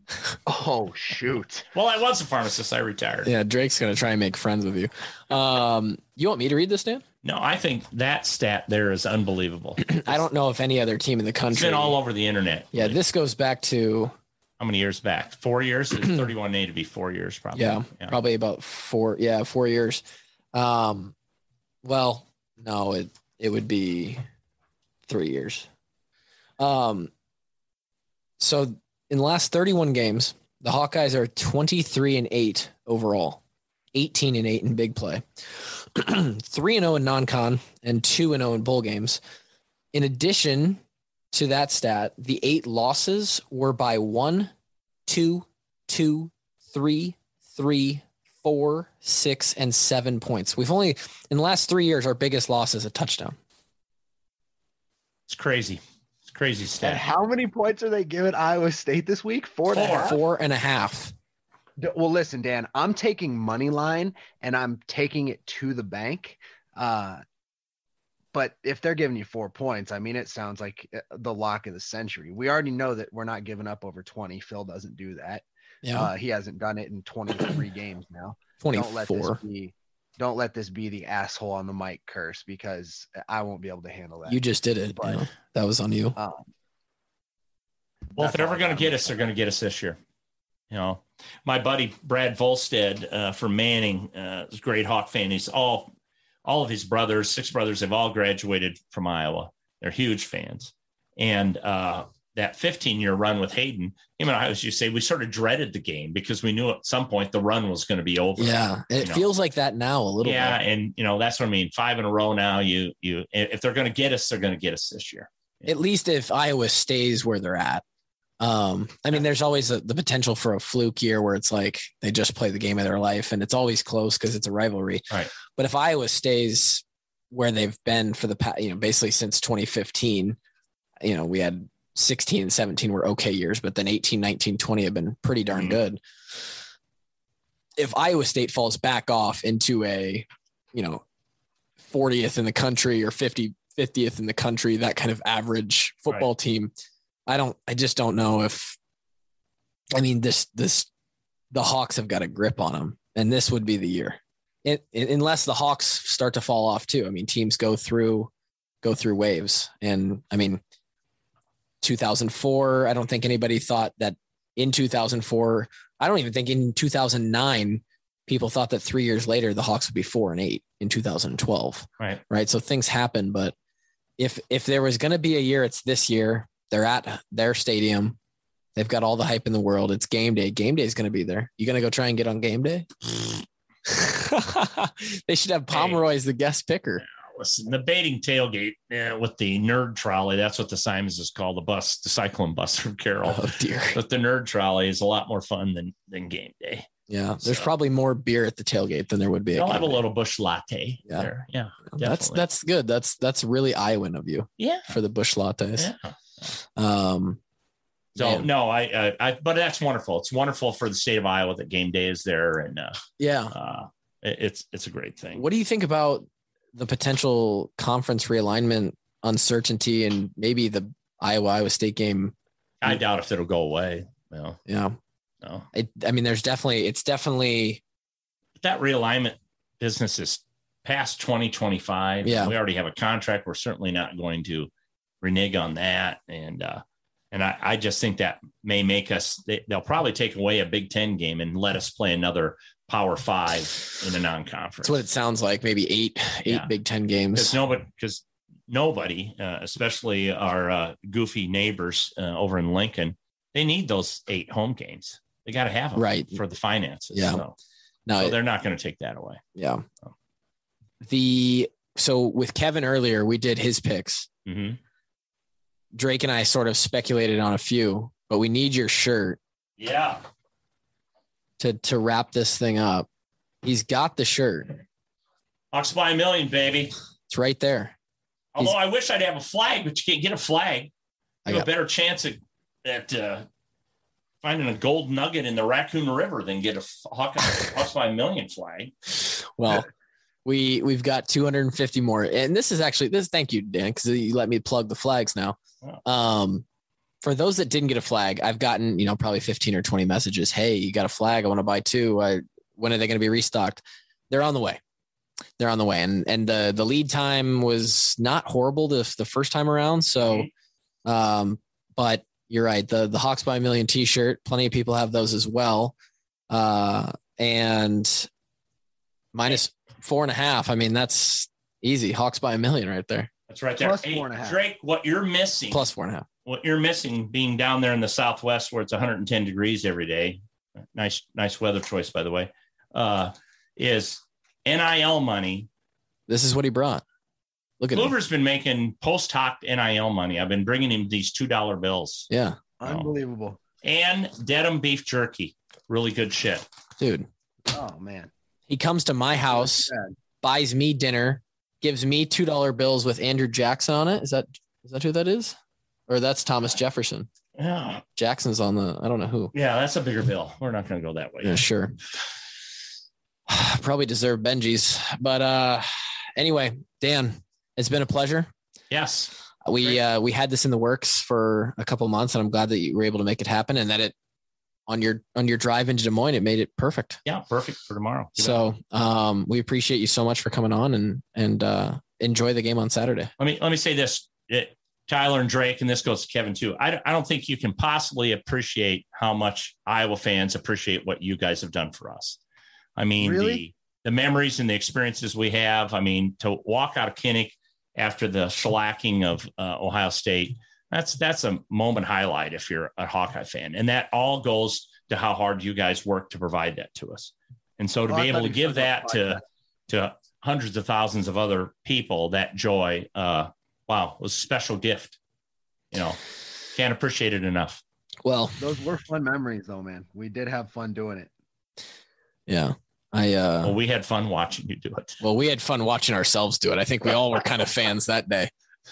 Oh, shoot. Well, I was a pharmacist. I retired. Yeah, Drake's going to try and make friends with you. Um, you want me to read this, Dan? No, I think that stat there is unbelievable. I don't know if any other team in the country. It's been all over the internet. Yeah, this goes back to... How many years back? Four years? thirty-one A to be four years, probably. Yeah, yeah, probably about four. Yeah, four years. Um, well, no, it it would be three years. Um, so in the last thirty-one games, the Hawkeyes are twenty-three and eight overall, eighteen and eight in big play, three and zero in non-con, and two and zero in bowl games. In addition to that stat, the eight losses were by one, two, two, three, three, four, six, and seven points. We've only in the last three years, our biggest loss is a touchdown. It's crazy. It's crazy stat. And how many points are they giving Iowa State this week? Four, Four. and a half? Four and a half. Well, listen, Dan, I'm taking money line and I'm taking it to the bank. Uh, But if they're giving you four points, I mean, it sounds like the lock of the century. We already know that we're not giving up over twenty. Phil doesn't do that. Yeah, uh, he hasn't done it in twenty-three games now. twenty-four. Don't let this be. Don't let this be the asshole on the mic curse, because I won't be able to handle that. You just did it. But, you know, that was on you. Um, Well, if they're ever going to get us, they're going to get us this year. You know, my buddy Brad Volstead uh, from Manning uh, is a great Hawk fan. He's all, all of his brothers, six brothers, have all graduated from Iowa. They're huge fans. And uh, that fifteen-year run with Hayden, him and I, as you say, we sort of dreaded the game because we knew at some point the run was going to be over. Yeah, it you feels know. like that now a little yeah, bit. and, you know, that's what I mean. Five in a row now. You, you, if they're going to get us, they're going to get us this year. At least if Iowa stays where they're at. Um, I mean, there's always a, the potential for a fluke year where it's like they just play the game of their life and it's always close because it's a rivalry. Right. But if Iowa stays where they've been for the past, you know, basically since twenty fifteen, you know, we had sixteen and seventeen were okay years, but then eighteen, nineteen, twenty have been pretty darn mm-hmm. good. If Iowa State falls back off into a, you know, fortieth in the country or fifty, fiftieth in the country, that kind of average football right. team, I don't, I just don't know if, I mean, this, this, the Hawks have got a grip on them, and this would be the year. It, it, unless the Hawks start to fall off too. I mean, teams go through, go through waves. And I mean, two thousand four, I don't think anybody thought that in two thousand four, I don't even think in two thousand nine, people thought that three years later, the Hawks would be four and eight in two thousand twelve. Right. Right. So things happen, but if, if there was going to be a year, it's this year. They're at their stadium. They've got all the hype in the world. It's game day. Game day is going to be there. You going to go try and get on game day? They should have Pomeroy as the guest picker. Listen, the baiting tailgate uh, with the nerd trolley, that's what the Simons is called, the bus, the cyclone bus from Carroll. Oh, dear. But the nerd trolley is a lot more fun than, than game day. Yeah, there's so, probably more beer at the tailgate than there would be. They'll have day. a little Busch latte yeah. there. Yeah, definitely. That's that's good. That's that's really Iowan of you. Yeah. For the Busch lattes. Yeah. Um, so man. no, I, I, I, but that's wonderful. It's wonderful for the state of Iowa that game day is there, and uh, yeah, uh, it, it's it's a great thing. What do you think about the potential conference realignment uncertainty and maybe the Iowa Iowa State game? I doubt if it'll go away. No, yeah, no. I, I mean, there's definitely it's definitely that realignment business is past twenty twenty-five. Yeah, we already have a contract. We're certainly not going to renege on that. And, uh, and I, I just think that may make us, they, they'll probably take away a Big Ten game and let us play another Power Five in a non-conference. That's what it sounds like. Maybe eight, eight yeah. Big Ten games. Because nobody, because nobody, uh, especially our uh, goofy neighbors uh, over in Lincoln, they need those eight home games. They got to have them right for the finances. Yeah. So, no, so they're not going to take that away. Yeah. So. The, so with Kevin earlier, we did his picks. Mm-hmm. Drake and I sort of speculated on a few, but we need your shirt. Yeah. To to wrap this thing up. He's got the shirt. Hawks by a million, baby. It's right there. Although He's, I wish I'd have a flag, but you can't get a flag. You have a better chance at, at uh, finding a gold nugget in the Raccoon River than get a Hawk, Hawks by a million flag. Well, we we've got two hundred fifty more, and this is actually this. Thank you, Dan, because you let me plug the flags now. Wow. Um, for those that didn't get a flag, I've gotten, you know, probably fifteen or twenty messages. Hey, you got a flag? I want to buy two. I, when are they going to be restocked? They're on the way. They're on the way. And, and the, the lead time was not horrible the, the first time around. So, um, but you're right. The, the Hawks by a Million t-shirt, plenty of people have those as well. Uh, and minus four and a half. I mean, that's easy. Hawks by a million right there. That's right there. Plus hey, four and a half. Drake, what you're missing. Plus four and a half. What you're missing being down there in the Southwest where it's one hundred ten degrees every day. Nice, nice weather choice, by the way, uh, is N I L money. This is what he brought. Look at Kluver's been making post hoc N I L money. I've been bringing him these two dollar bills. Yeah. Unbelievable. And Dedham beef jerky. Really good shit. Dude. Oh, man. He comes to my house, buys me dinner, gives me two dollar bills with Andrew Jackson on it. Is that is that who that is? Or that's Thomas Jefferson. Yeah. Jackson's on the, I don't know who. Yeah, that's a bigger bill. We're not going to go that way. Yeah, sure. Probably deserve Benji's. But uh, anyway, Dan, it's been a pleasure. Yes. We uh, we had this in the works for a couple months, and I'm glad that you were able to make it happen and that it on your on your drive into Des Moines, it made it perfect. Yeah, perfect for tomorrow. So um, we appreciate you so much for coming on and and uh, enjoy the game on Saturday. Let me let me say this. It, Tyler and Drake, and this goes to Kevin too. I, I don't think you can possibly appreciate how much Iowa fans appreciate what you guys have done for us. I mean, really? the, the memories and the experiences we have. I mean, to walk out of Kinnick after the shellacking of uh, Ohio State, that's that's a moment highlight if you're a Hawkeye fan. And that all goes to how hard you guys work to provide that to us. And so to well, be able to give that to, to hundreds of thousands of other people, that joy, uh, wow, it was a special gift. You know, can't appreciate it enough. Well, those were fun memories though, man. We did have fun doing it. Yeah. I, uh, well, we had fun watching you do it. Well, we had fun watching ourselves do it. I think we all were kind of fans that day,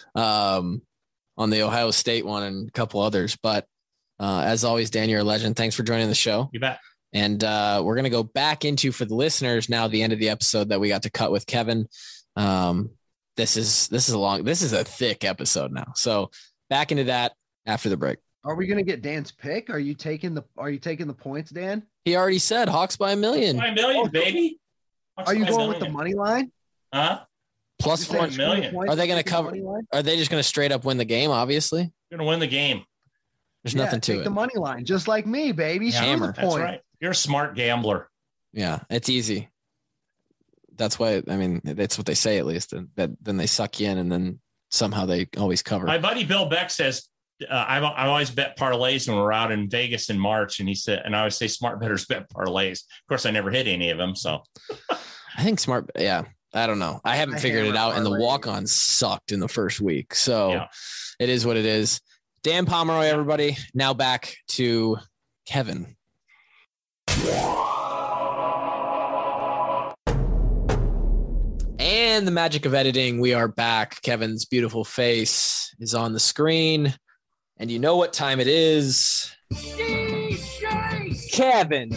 um, on the Ohio State one and a couple others, but, uh, as always, Dan, you're a legend. Thanks for joining the show. You bet. And, uh, we're going to go back into, for the listeners now, the end of the episode that we got to cut with Kevin. Um, This is this is a long this is a thick episode now. So back into that after the break. Are we gonna get Dan's pick? Are you taking the Are you taking the points, Dan? He already said Hawks by a million. By a million, oh, baby. Hawks are you going million. with the money line? Huh? Plus four million. Are they going to cover? Are they just going to straight up win the game? Obviously, you're going to win the game. There's yeah, nothing to take it. The money line, just like me, baby. Yeah, hammer. That's right. You're a smart gambler. Yeah, it's easy. That's why, I mean, that's what they say, at least, that then they suck you in and then somehow they always cover. My buddy Bill Beck says, uh, I've, I always bet parlays when we're out in Vegas in March. And he said, and I always say smart bettors bet parlays. Of course, I never hit any of them. So I think smart. Yeah. I don't know. I haven't I figured it out. And the walk-on sucked in the first week. So yeah. It is what it is. Dan Pomeroy, everybody. Now back to Kevin. And the magic of editing, we are back. Kevin's beautiful face is on the screen. And you know what time it is. D J Kevin.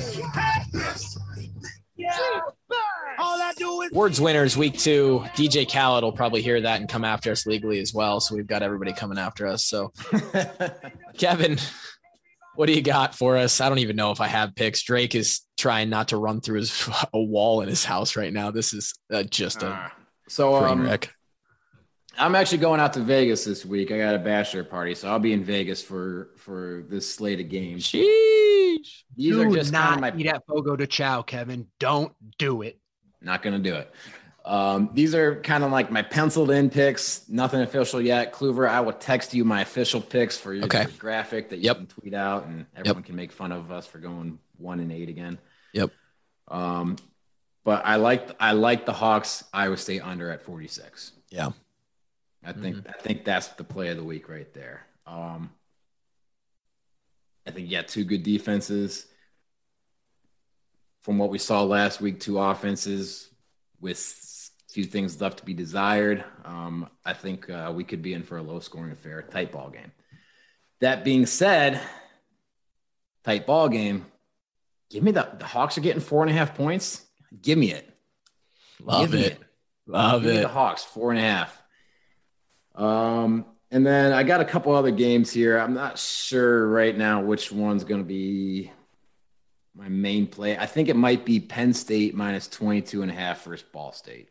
Yeah. All I do is Words Winners week two. D J Khaled will probably hear that and come after us legally as well. So we've got everybody coming after us. So Kevin, what do you got for us? I don't even know if I have picks. Drake is trying not to run through his a wall in his house right now. This is uh, just a uh, so train um, wreck. I'm actually going out to Vegas this week. I got a bachelor party, so I'll be in Vegas for for this slate of games. Sheesh. These do are just not kind of my eat at Fogo de Chao, Kevin. Don't do it. Not gonna do it. Um, these are kind of like my penciled in picks. Nothing official yet. Kluver, I will text you my official picks for your, okay. your graphic that you yep. can tweet out, and everyone yep. can make fun of us for going one and eight again. Yep. Um, but I like I like the Hawks Iowa State under at forty-six. Yeah. I think mm-hmm. I think that's the play of the week right there. Um, I think you got two good defenses. From what we saw last week, two offenses with a few things left to be desired. Um, I think uh, we could be in for a low-scoring affair, tight ball game. That being said, tight ball game. Give me the the Hawks are getting four and a half points. Give me it. Love Give it. it. Love Give it. me the Hawks four and a half. Um, And then I got a couple other games here. I'm not sure right now which one's going to be my main play. I think it might be Penn State minus twenty-two and a half versus Ball State.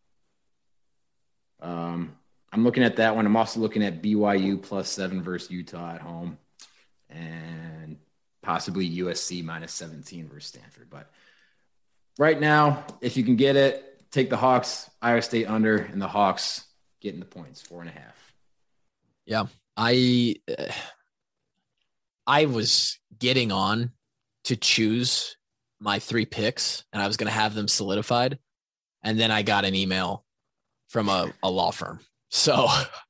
Um, I'm looking at that one. I'm also looking at B Y U plus seven versus Utah at home, and possibly U S C minus seventeen versus Stanford. But right now, if you can get it, take the Hawks, Iowa State under, and the Hawks getting the points, four and a half. Yeah, I uh, I was getting on to choose my three picks, and I was going to have them solidified, and then I got an email from a, a law firm. So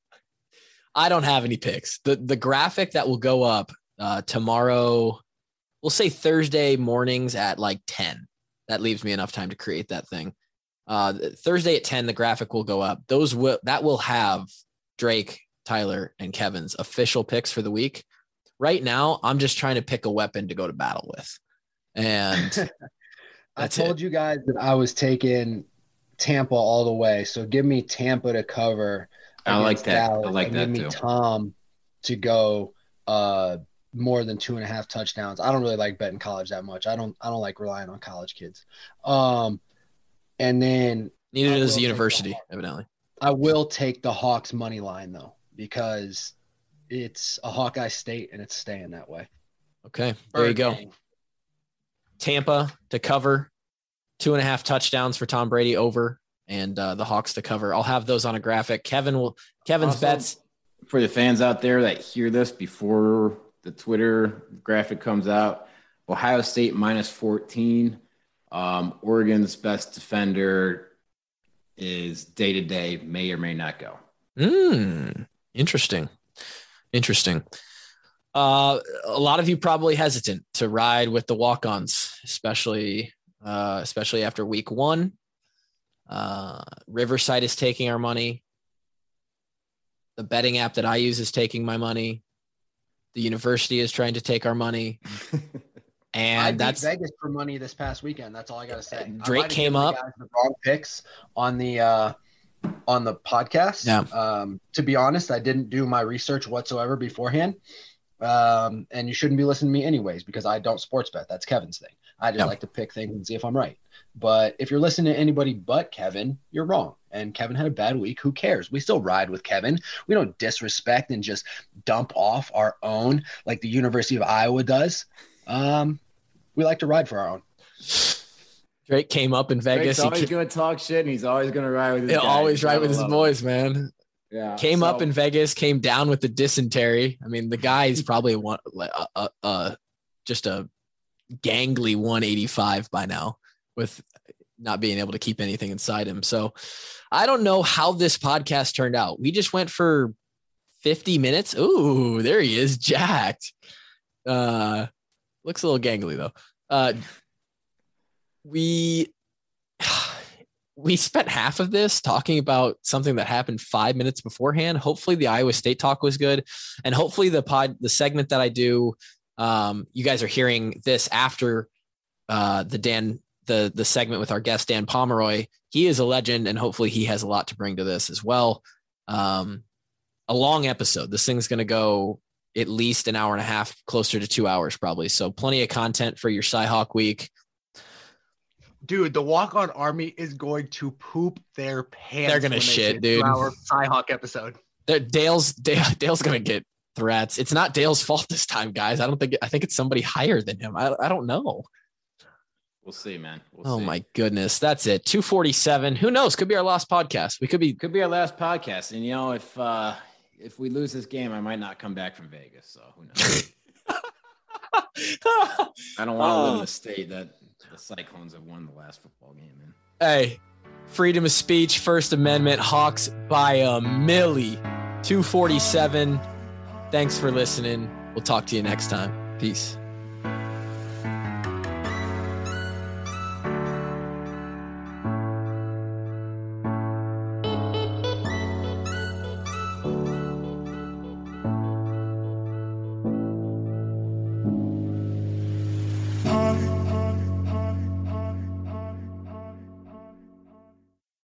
I don't have any picks. The the graphic that will go up uh, tomorrow, we'll say Thursday mornings at like ten. That leaves me enough time to create that thing. Uh, Thursday at ten, the graphic will go up. Those will that will have Drake, Tyler, and Kevin's official picks for the week. Right now, I'm just trying to pick a weapon to go to battle with. And I told it. you guys that I was taking Tampa all the way. So give me Tampa to cover. I like that. Dallas, I like that give too. me Tom to go uh, more than two and a half touchdowns. I don't really like betting college that much. I don't. I don't like relying on college kids. Um, and then neither does the university, evidently. I will take the Hawks money line though, because it's a Hawkeye State and it's staying that way. Okay, there you go. Tampa to cover, two and a half touchdowns for Tom Brady over, and uh, the Hawks to cover. I'll have those on a graphic. Kevin will. Kevin's also, bets for the fans out there that hear this before the Twitter graphic comes out. Ohio State minus fourteen. Um, Oregon's best defender is day to day, may or may not go. Mm, interesting. Interesting. Uh, a lot of you probably hesitant to ride with the walk-ons, especially uh, especially after week one. Uh, Riverside is taking our money. The betting app that I use is taking my money. The university is trying to take our money. And I beat that's Vegas for money this past weekend. That's all I got to say. Drake came up. The, guys the wrong picks on the uh, on the podcast. Yeah. Um, to be honest, I didn't do my research whatsoever beforehand. Um, and you shouldn't be listening to me anyways, because I don't sports bet. That's Kevin's thing. I just yeah. like to pick things and see if I'm right. But if you're listening to anybody but Kevin, you're wrong. And Kevin had a bad week. Who cares? We still ride with Kevin. We don't disrespect and just dump off our own like the University of Iowa does. Um, we like to ride for our own. Drake came up in Vegas. Drake's always he going to talk shit, and he's always going to ride with his He'll guys. always ride with his boys, man. Yeah. Came so, up in Vegas, came down with the dysentery. I mean, the guy is probably one, uh, uh, uh, just a gangly one eighty-five by now, with not being able to keep anything inside him. So I don't know how this podcast turned out. We just went for fifty minutes. Ooh, there he is, jacked. Uh, looks a little gangly though. Uh, we we spent half of this talking about something that happened five minutes beforehand. Hopefully the Iowa State talk was good, and hopefully the pod, the segment that I do, um, you guys are hearing this after uh, the Dan, the the segment with our guest Dan Pomeroy. He is a legend, and hopefully he has a lot to bring to this as well. Um, a long episode. This thing's going to go at least an hour and a half, closer to two hours probably. So plenty of content for your Cyhawk week. Dude, the walk-on army is going to poop their pants. They're gonna shit, dude. Our Cyhawk episode. They're, Dale's Dale, Dale's gonna get threats. It's not Dale's fault this time, guys. I don't think. I think it's somebody higher than him. I I don't know. We'll see, man. We'll oh see. my goodness, that's it. two forty-seven. Who knows? Could be our last podcast. We could be. Could be our last podcast. And you know, if uh, if we lose this game, I might not come back from Vegas. So who knows? I don't want to live in a state that the Cyclones have won the last football game in. Hey, freedom of speech, First Amendment, Hawks by a milli. two forty-seven. Thanks for listening. We'll talk to you next time. Peace.